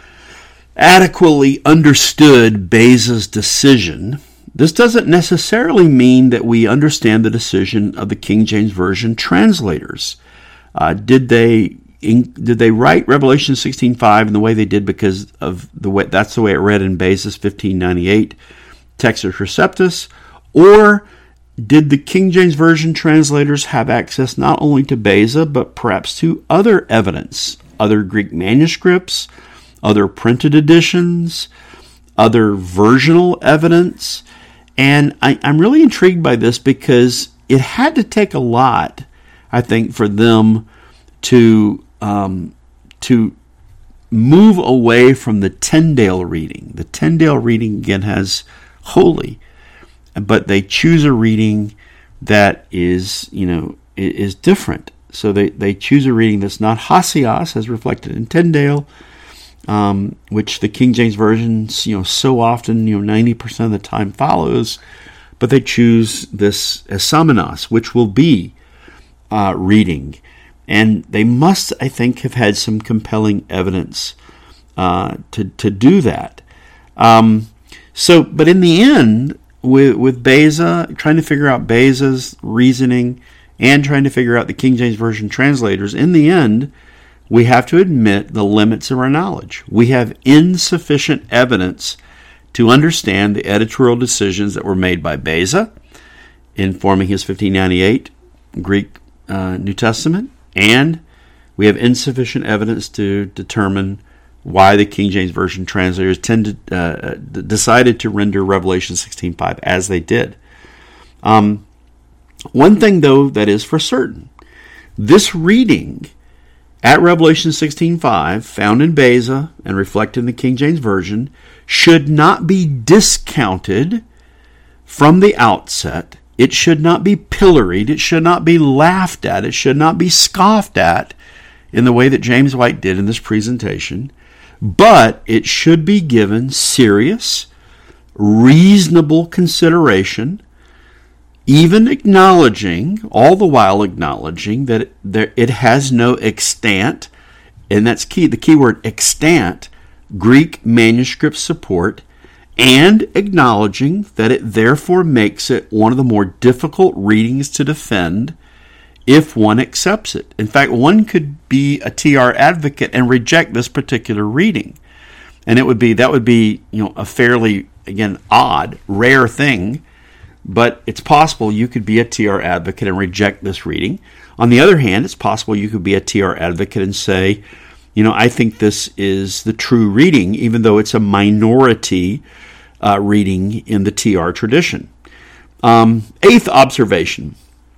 A: adequately understood Beza's decision, this doesn't necessarily mean that we understand the decision of the King James Version translators. Uh, did they In, did they write Revelation sixteen five in the way they did because of the way that's the way it read in Beza's fifteen ninety-eight Textus Receptus? Or did the King James Version translators have access not only to Beza, but perhaps to other evidence, other Greek manuscripts, other printed editions, other versional evidence? And I, I'm really intrigued by this because it had to take a lot, I think, for them to Um, to move away from the Tyndale reading. The Tyndale reading, again, has holy, but they choose a reading that is, you know, is different. So they, they choose a reading that's not hagios, as reflected in Tyndale, um, which the King James Version, you know, so often, you know, ninety percent of the time follows, but they choose this esamenos, which will be uh, reading. And they must, I think, have had some compelling evidence uh, to to do that. Um, so, but in the end, with with Beza, trying to figure out Beza's reasoning and trying to figure out the King James Version translators, in the end, we have to admit the limits of our knowledge. We have insufficient evidence to understand the editorial decisions that were made by Beza in forming his fifteen ninety-eight Greek uh, New Testament. And we have insufficient evidence to determine why the King James Version translators tended, uh, decided to render Revelation sixteen five as they did. Um, one thing, though, that is for certain, this reading at Revelation sixteen five, found in Beza and reflected in the King James Version, should not be discounted from the outset. It should not be pilloried. It should not be laughed at. It should not be scoffed at in the way that James White did in this presentation. But it should be given serious, reasonable consideration, even acknowledging, all the while acknowledging that it, there, it has no extant, and that's key, the key word extant, Greek manuscript support, and acknowledging that it therefore makes it one of the more difficult readings to defend if one accepts it. In fact, one could be a T R advocate and reject this particular reading. And it would be that would be, you know, a fairly, again, odd, rare thing, but it's possible you could be a T R advocate and reject this reading. On the other hand, it's possible you could be a T R advocate and say, you know, I think this is the true reading, even though it's a minority uh, reading in the T R tradition. Um, eighth observation.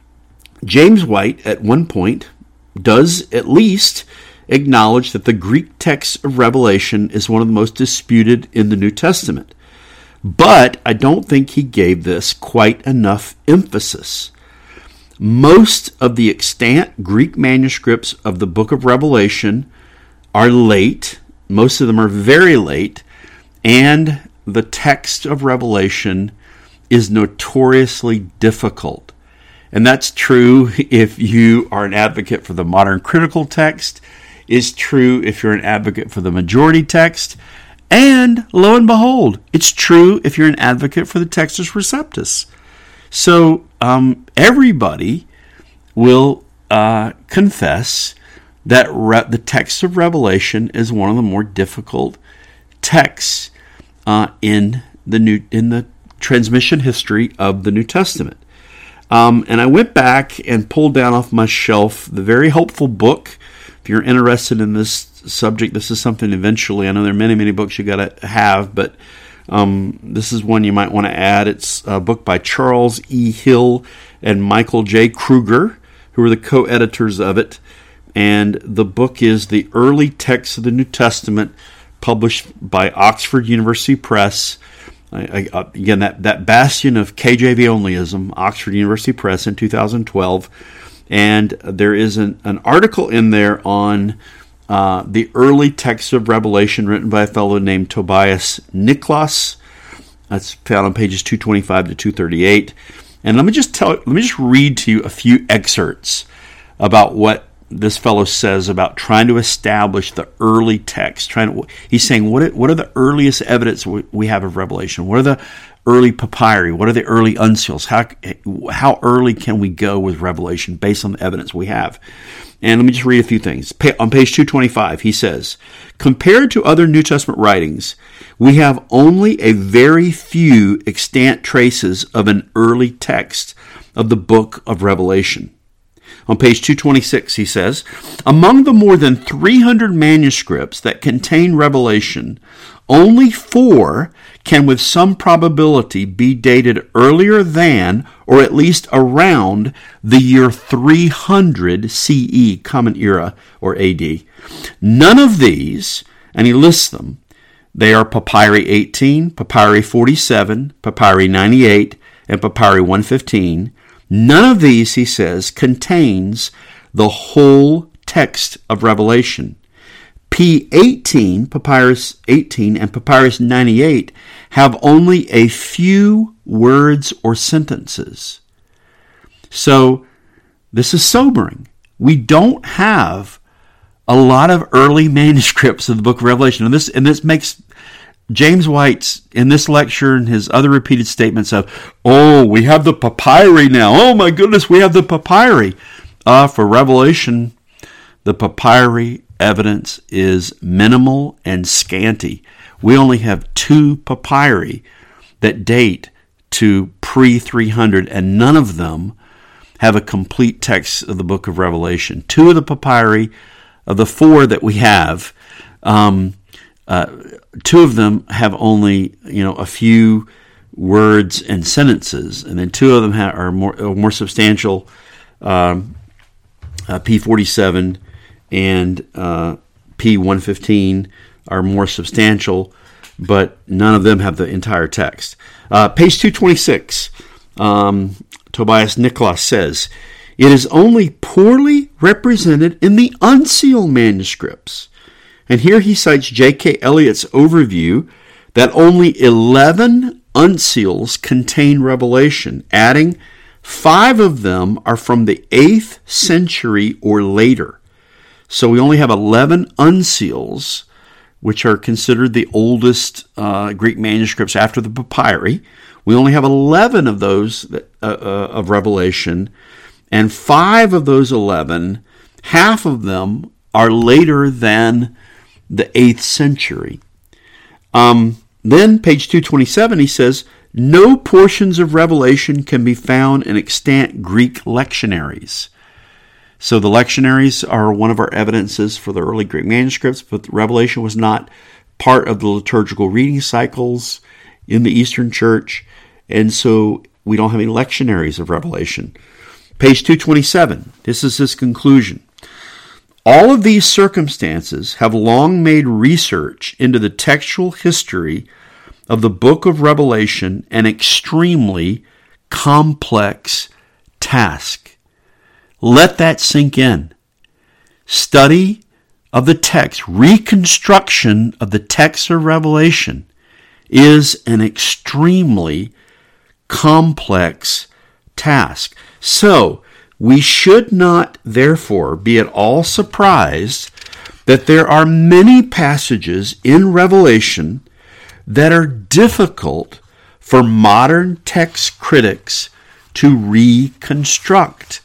A: James White, at one point, does at least acknowledge that the Greek text of Revelation is one of the most disputed in the New Testament. But I don't think he gave this quite enough emphasis. Most of the extant Greek manuscripts of the book of Revelation are late. Most of them are very late. And the text of Revelation is notoriously difficult. And that's true if you are an advocate for the modern critical text. It's true if you're an advocate for the majority text. And lo and behold, it's true if you're an advocate for the Textus Receptus. So um, everybody will uh, confess that re- the text of Revelation is one of the more difficult texts uh, in the new in the transmission history of the New Testament. Um, and I went back and pulled down off my shelf the very helpful book. If you're interested in this subject, this is something eventually. I know there are many, many books you got to have, but um, this is one you might want to add. It's a book by Charles E. Hill and Michael J. Kruger, who are the co-editors of it. And the book is The Early Texts of the New Testament, published by Oxford University Press. I, I, again, that, that bastion of K J V onlyism, Oxford University Press in two thousand twelve. And there is an, an article in there on uh, the early texts of Revelation written by a fellow named Tobias Niklas. That's found on pages two twenty-five to two thirty-eight. And let me just tell, let me just read to you a few excerpts about what this fellow says about trying to establish the early text. Trying to, he's saying, what are, what are the earliest evidence we have of Revelation? What are the early papyri? What are the early uncials? How how early can we go with Revelation based on the evidence we have? And let me just read a few things. On page two twenty-five, he says, compared to other New Testament writings, we have only a very few extant traces of an early text of the book of Revelation. On page two twenty-six, he says, among the more than three hundred manuscripts that contain Revelation, only four can with some probability be dated earlier than, or at least around, the year three hundred C E, Common Era, or A D. None of these, and he lists them, they are Papyri eighteen, Papyri forty-seven, Papyri ninety-eight, and Papyri one fifteen. None of these, he says, contains the whole text of Revelation. P eighteen, Papyrus eighteen, and Papyrus ninety-eight have only a few words or sentences. So this is sobering. We don't have a lot of early manuscripts of the book of Revelation. And this, and this makes James White's, in this lecture and his other repeated statements of, oh, we have the papyri now. Oh my goodness, we have the papyri. Uh, for Revelation, the papyri evidence is minimal and scanty. We only have two papyri that date to pre three hundred, and none of them have a complete text of the book of Revelation. Two of the papyri, of the four that we have, um, uh, two of them have only, you know, a few words and sentences, and then two of them have, are more are more substantial. Um, uh, P forty-seven and uh, P one fifteen are more substantial, but none of them have the entire text. Uh, page two twenty-six, um, Tobias Niklas says, it is only poorly represented in the uncial manuscripts. And here he cites J K Elliott's overview that only eleven uncials contain Revelation, adding five of them are from the eighth century or later. So we only have eleven uncials, which are considered the oldest uh, Greek manuscripts after the papyri. We only have eleven of those that, uh, uh, of Revelation, and five of those eleven, half of them are later than the eighth century. Um, then, page two twenty-seven, he says, no portions of Revelation can be found in extant Greek lectionaries. So the lectionaries are one of our evidences for the early Greek manuscripts, but Revelation was not part of the liturgical reading cycles in the Eastern Church, and so we don't have any lectionaries of Revelation. Page two twenty-seven, this is his conclusion. All of these circumstances have long made research into the textual history of the book of Revelation an extremely complex task. Let that sink in. Study of the text, reconstruction of the text of Revelation, is an extremely complex task. So, we should not, therefore, be at all surprised that there are many passages in Revelation that are difficult for modern text critics to reconstruct.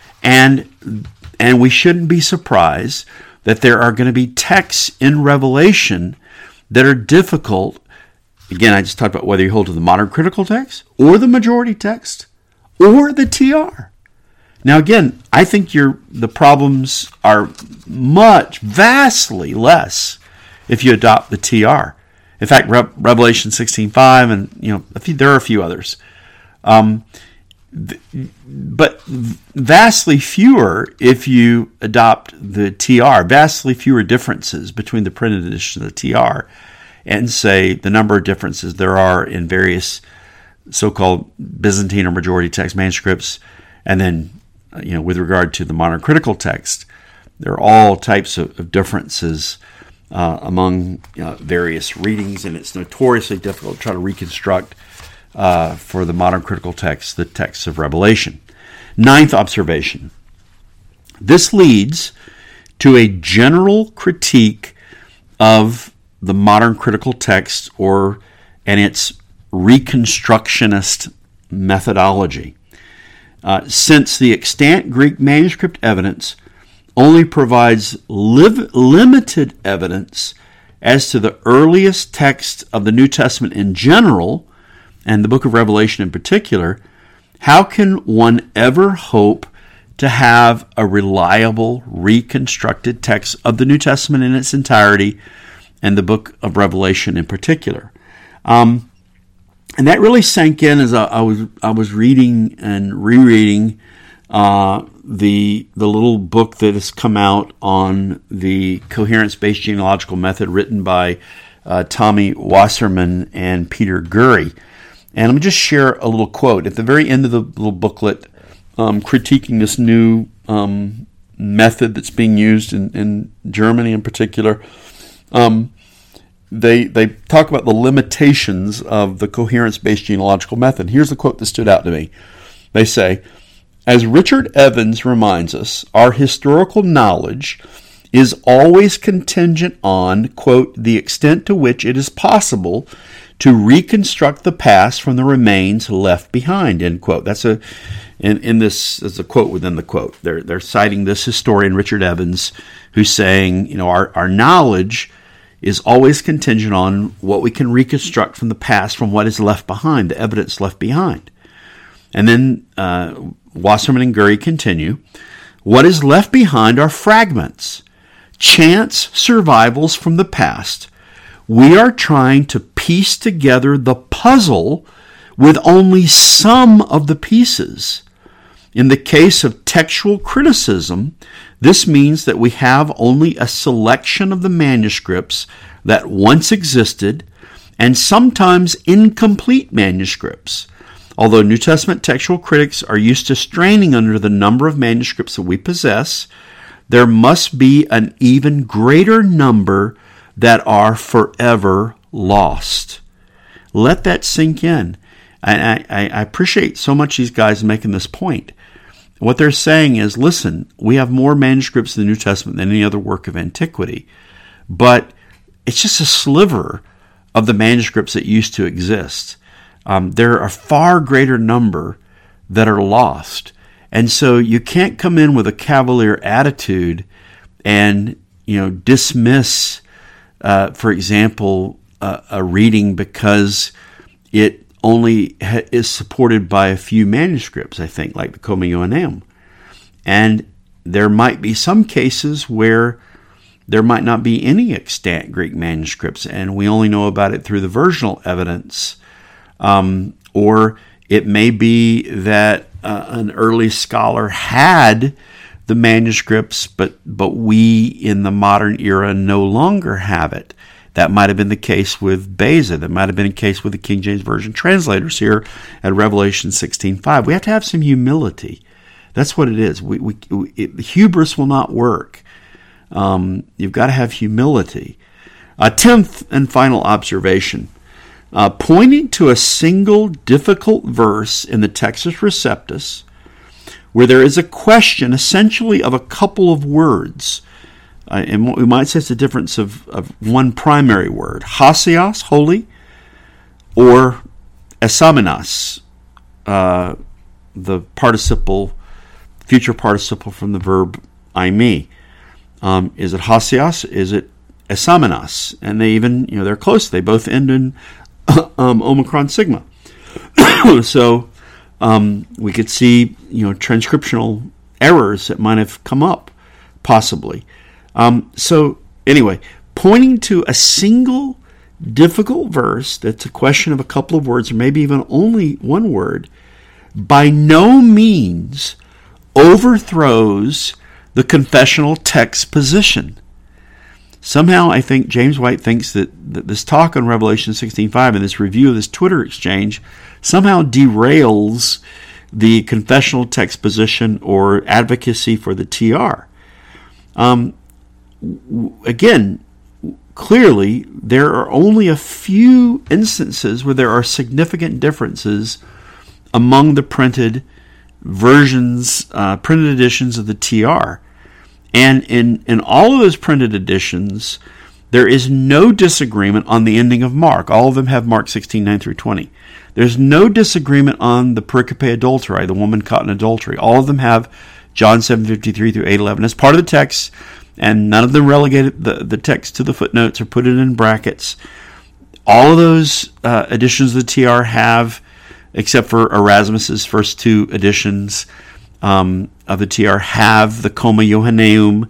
A: And, and we shouldn't be surprised that there are going to be texts in Revelation that are difficult. Again, I just talked about whether you hold to the modern critical text or the majority text or the T R. Now, again, I think you're, the problems are much, vastly less if you adopt the T R. In fact, Re- Revelation sixteen five, and you know, a few, there are a few others, um, th- but vastly fewer if you adopt the T R. Vastly fewer differences between the printed edition and the T R, and say the number of differences there are in various so-called Byzantine or majority text manuscripts, and then, you know, with regard to the modern critical text, there are all types of, of differences uh, among uh, various readings, and it's notoriously difficult to try to reconstruct uh, for the modern critical text the texts of Revelation. Ninth observation. This leads to a general critique of the modern critical text or and its reconstructionist methodology. Uh, since the extant Greek manuscript evidence only provides liv- limited evidence as to the earliest text of the New Testament in general, and the book of Revelation in particular, how can one ever hope to have a reliable, reconstructed text of the New Testament in its entirety, and the book of Revelation in particular? Um, And that really sank in as I, I was I was reading and rereading uh, the the little book that has come out on the coherence-based genealogical method, written by uh, Tommy Wasserman and Peter Gurry. And let me just share a little quote at the very end of the little booklet, um, critiquing this new um, method that's being used in, in Germany in particular. Um, They they talk about the limitations of the coherence-based genealogical method. Here's the quote that stood out to me. They say, "As Richard Evans reminds us, our historical knowledge is always contingent on, quote, the extent to which it is possible to reconstruct the past from the remains left behind," end quote. That's a in, in this is a quote within the quote. They're they're citing this historian, Richard Evans, who's saying, you know, our, our knowledge is always contingent on what we can reconstruct from the past, from what is left behind, the evidence left behind. And then uh, Wasserman and Gurry continue, "What is left behind are fragments, chance survivals from the past. We are trying to piece together the puzzle with only some of the pieces. In the case of textual criticism, this means that we have only a selection of the manuscripts that once existed, and sometimes incomplete manuscripts. Although New Testament textual critics are used to straining under the number of manuscripts that we possess, there must be an even greater number that are forever lost." Let that sink in. I, I, I appreciate so much these guys making this point. What they're saying is, listen, we have more manuscripts in the New Testament than any other work of antiquity, but it's just a sliver of the manuscripts that used to exist. Um, there are a far greater number that are lost. And so you can't come in with a cavalier attitude and, you know, dismiss, uh, for example, uh, a reading because it only ha- is supported by a few manuscripts, I think, like the Comenium. And there might be some cases where there might not be any extant Greek manuscripts, and we only know about it through the versional evidence. Um, or it may be that uh, an early scholar had the manuscripts, but but we in the modern era no longer have it. That might have been the case with Beza. That might have been the case with the King James Version translators here at Revelation sixteen five. We have to have some humility That's what it is. We, we, we it, hubris will not work. Um, you've got to have humility. A tenth and final observation. Uh, pointing to a single difficult verse in the Textus Receptus, where there is a question essentially of a couple of words. Uh, and what we might say it's the difference of, of one primary word, hagios, holy, or esamenos, uh, the participle, future participle from the verb eimi. Um, is it hagios? Is it esamenos? And they even, you know, they're close. They both end in um, Omicron Sigma. So um, we could see, you know, transcriptional errors that might have come up, possibly. Um, so anyway, pointing to a single difficult verse that's a question of a couple of words, or maybe even only one word, by no means overthrows the confessional text position. Somehow I think James White thinks that, that this talk on Revelation sixteen five and this review of this Twitter exchange somehow derails the confessional text position or advocacy for the T R. Um, again, clearly there are only a few instances where there are significant differences among the printed versions, uh, printed editions of the T R. And in, in all of those printed editions, there is no disagreement on the ending of Mark. All of them have Mark sixteen, nine through twenty. There's no disagreement on the pericope adulterae, the woman caught in adultery. All of them have John seven fifty-three through eight eleven as part of the text, and none of them relegated the, the text to the footnotes or put it in brackets. All of those uh, editions of the T R have, except for Erasmus's first two editions, Um, of the T R, have the Comma Johanneum.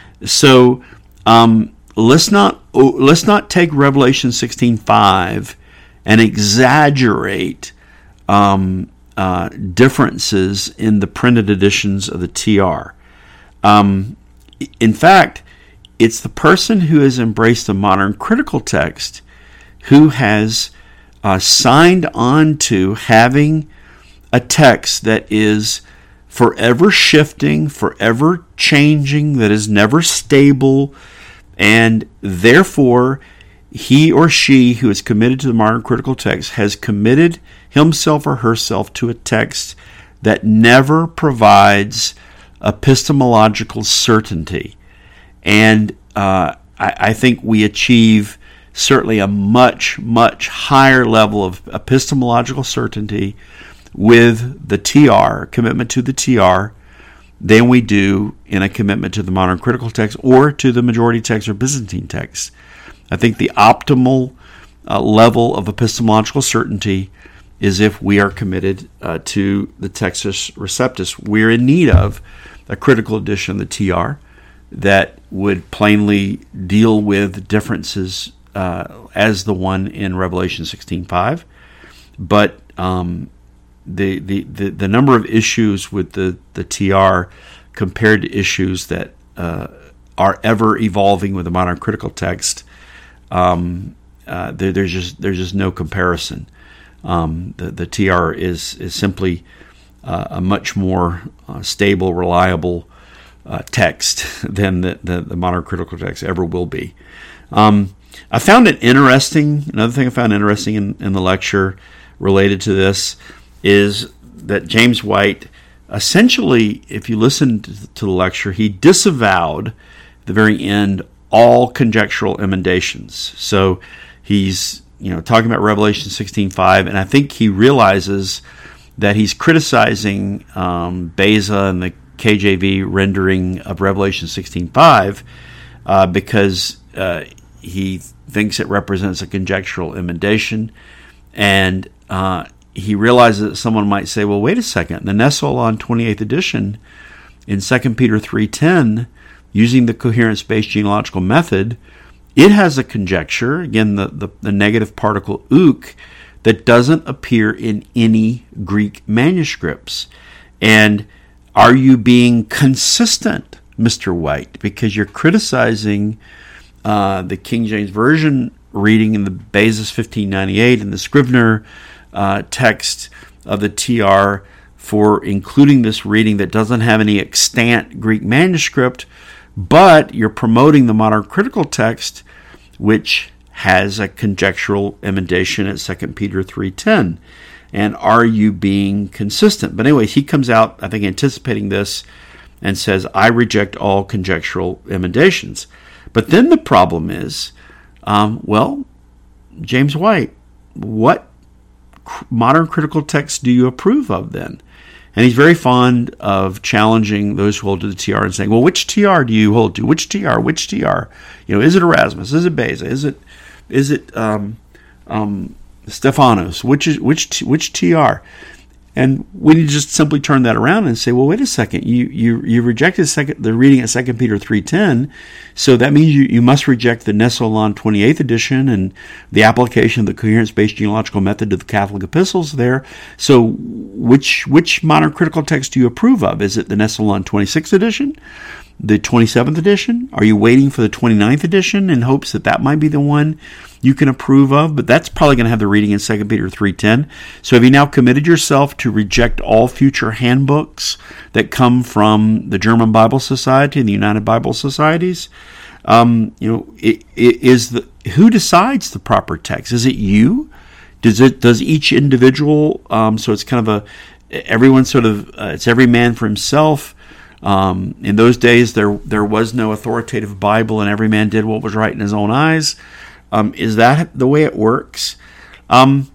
A: So um, let's not let's not take Revelation sixteen five and exaggerate um, uh, differences in the printed editions of the T R. Um, in fact, it's the person who has embraced the modern critical text who has uh, signed on to having a text that is forever shifting, forever changing, that is never stable, and therefore he or she who is committed to the modern critical text has committed himself or herself to a text that never provides epistemological certainty. And uh, I, I think we achieve certainly a much, much higher level of epistemological certainty with the T R, commitment to the T R, than we do in a commitment to the modern critical text or to the majority text or Byzantine text. I think the optimal uh, level of epistemological certainty is if we are committed uh, to the Textus Receptus. We're in need of a critical edition of the T R that would plainly deal with differences uh, as the one in Revelation sixteen five, but um, The, the, the, the number of issues with the, the T R compared to issues that uh, are ever evolving with the modern critical text, um, uh, there, there's just there's just no comparison. Um, the, the T R is is simply uh, a much more uh, stable, reliable uh, text than the, the, the modern critical text ever will be. Um, I found it interesting. Another thing I found interesting in, in the lecture related to this is that James White, essentially, if you listen to the lecture, he disavowed at the very end all conjectural emendations. So he's, you know, talking about Revelation sixteen five, and I think he realizes that he's criticizing um, Beza and the K J V rendering of Revelation sixteen five uh, because uh, he thinks it represents a conjectural emendation, and uh, he realizes that someone might say, well, wait a second, the Nestle-Aland twenty-eighth edition in Second Peter three ten, using the coherence-based genealogical method, it has a conjecture, again, the, the, the negative particle uk, that doesn't appear in any Greek manuscripts. And are you being consistent, Mister White? Because you're criticizing uh, the King James Version reading in the Bezos fifteen ninety-eight and the Scrivener uh, text of the T R for including this reading that doesn't have any extant Greek manuscript, but you're promoting the modern critical text, which has a conjectural emendation at Second Peter three ten. And are you being consistent? But anyway, he comes out, I think, anticipating this and says, I reject all conjectural emendations. But then the problem is, um, well, James White, what modern critical text do you approve of then? And he's very fond of challenging those who hold to the T R and saying, well, which T R do you hold to? Which T R? Which T R? You know, is it Erasmus? Is it Beza? Is it is it um, um, Stephanos? Which is which which T R? And we need to just simply turn that around and say, well, wait a second. You you you rejected second, the reading at Second Peter three ten, so that means you, you must reject the Nestle-Aland twenty-eighth edition and the application of the coherence-based genealogical method to the Catholic epistles there. So which which modern critical text do you approve of? Is it the Nestle-Aland twenty-sixth edition? The twenty-seventh edition? Are you waiting for the twenty-ninth edition in hopes that that might be the one you can approve of? But that's probably going to have the reading in Second Peter three ten. So have you now committed yourself to reject all future handbooks that come from the German Bible Society and the United Bible Societies? Um, you know, it, it is the who decides the proper text? Is it you? Does it? Does each individual? Um, so it's kind of a everyone sort of uh, it's every man for himself. Um, in those days, there there was no authoritative Bible, and every man did what was right in his own eyes. Um, is that the way it works? Um,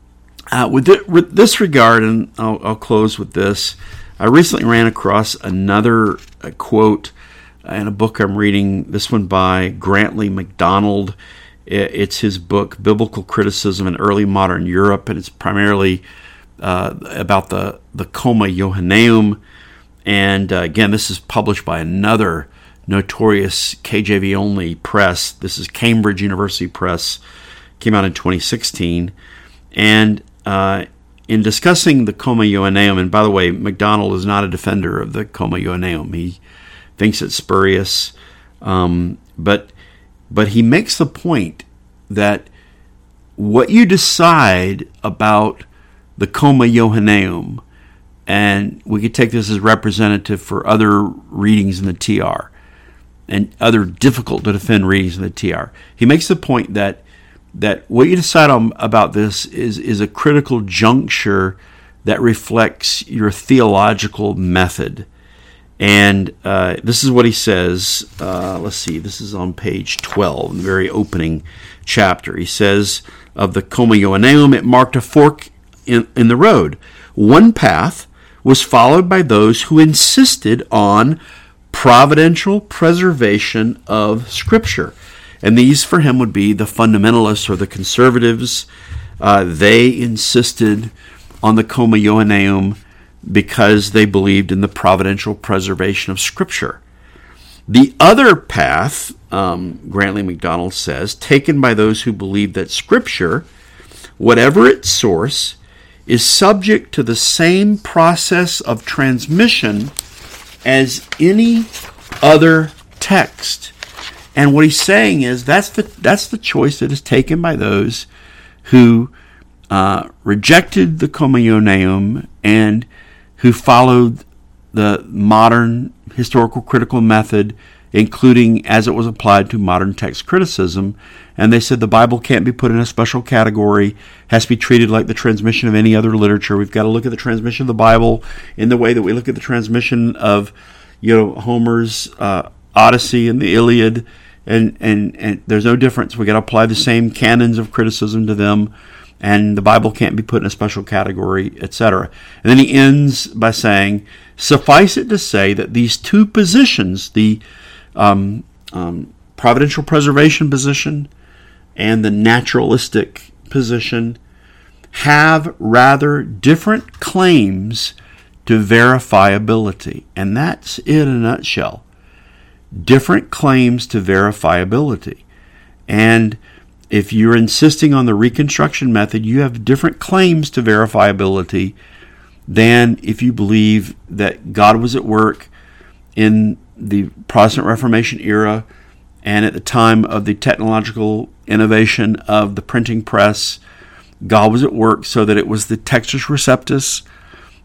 A: uh, with, th- with this regard, and I'll, I'll close with this, I recently ran across another uh, quote in a book I'm reading, this one by Grantley MacDonald. It's his book, Biblical Criticism in Early Modern Europe, and it's primarily uh, about the, the Comma Johanneum. And uh, again, this is published by another notorious K J V-only press. This is Cambridge University Press. Came out in twenty sixteen. And uh, in discussing the Comma Johanneum, and by the way, MacDonald is not a defender of the Comma Johanneum. He thinks it's spurious. Um, but, but he makes the point that what you decide about the Comma Johanneum, and we could take this as representative for other readings in the T R and other difficult to defend readings in the T R. He makes the point that that what you decide on about this is, is a critical juncture that reflects your theological method. And uh, this is what he says. Uh, let's see, this is on page twelve, in the very opening chapter. He says, of the Comma Johanneum, it marked a fork in, in the road. One path was followed by those who insisted on providential preservation of Scripture. And these for him would be the fundamentalists or the conservatives. Uh, they insisted on the Comma Johanneum because they believed in the providential preservation of Scripture. The other path, um, Grantley MacDonald says, taken by those who believe that Scripture, whatever its source, is subject to the same process of transmission as any other text. And what he's saying is that's the that's the choice that is taken by those who uh, rejected the Comma Johanneum and who followed the modern historical critical method, including as it was applied to modern text criticism. And they said the Bible can't be put in a special category, has to be treated like the transmission of any other literature. We've got to look at the transmission of the Bible in the way that we look at the transmission of, you know, Homer's uh, Odyssey and the Iliad, and, and, and there's no difference. We've got to apply the same canons of criticism to them, and the Bible can't be put in a special category, et cetera. And then he ends by saying, suffice it to say that these two positions, the um, um, providential preservation position and the naturalistic position, have rather different claims to verifiability. And that's it in a nutshell. Different claims to verifiability. And if you're insisting on the reconstruction method, you have different claims to verifiability than if you believe that God was at work in the Protestant Reformation era and at the time of the technological innovation of the printing press. God was at work so that it was the Textus Receptus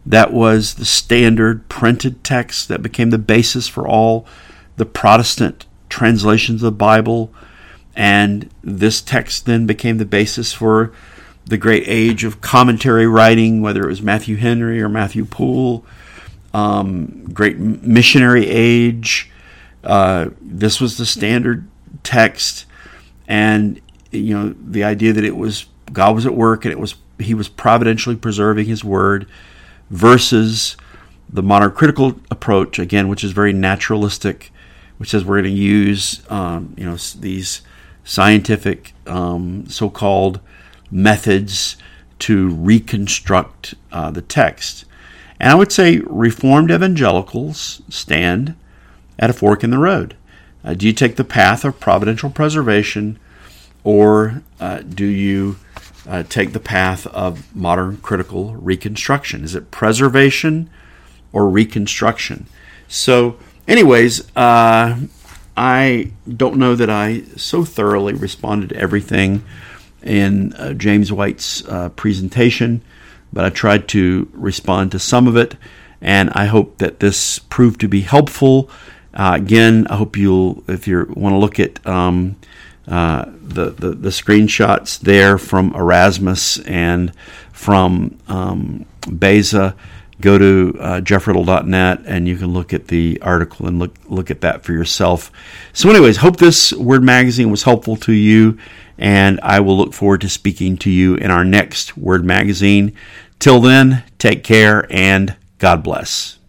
A: That was the standard printed text that became the basis for all the Protestant translations of the Bible. And this text then became the basis for the great age of commentary writing, whether it was Matthew Henry or Matthew Poole, um, great missionary age. Uh, this was the standard text, and you know the idea that it was God was at work and it was He was providentially preserving His Word, versus the modern critical approach again, which is very naturalistic, which says we're going to use um, you know these scientific um, so-called methods to reconstruct uh, the text. And I would say Reformed evangelicals stand at a fork in the road. Uh, do you take the path of providential preservation, or uh, do you uh, take the path of modern critical reconstruction? Is it preservation or reconstruction? So anyways, uh, I don't know that I so thoroughly responded to everything in uh, James White's uh, presentation, but I tried to respond to some of it, and I hope that this proved to be helpful. Uh, again, I hope you'll, if you want to look at um, uh, the, the the screenshots there from Erasmus and from um, Beza, go to uh, jeff riddle dot net and you can look at the article and look look at that for yourself. So anyways, hope this Word Magazine was helpful to you, and I will look forward to speaking to you in our next Word Magazine. Till then, take care and God bless.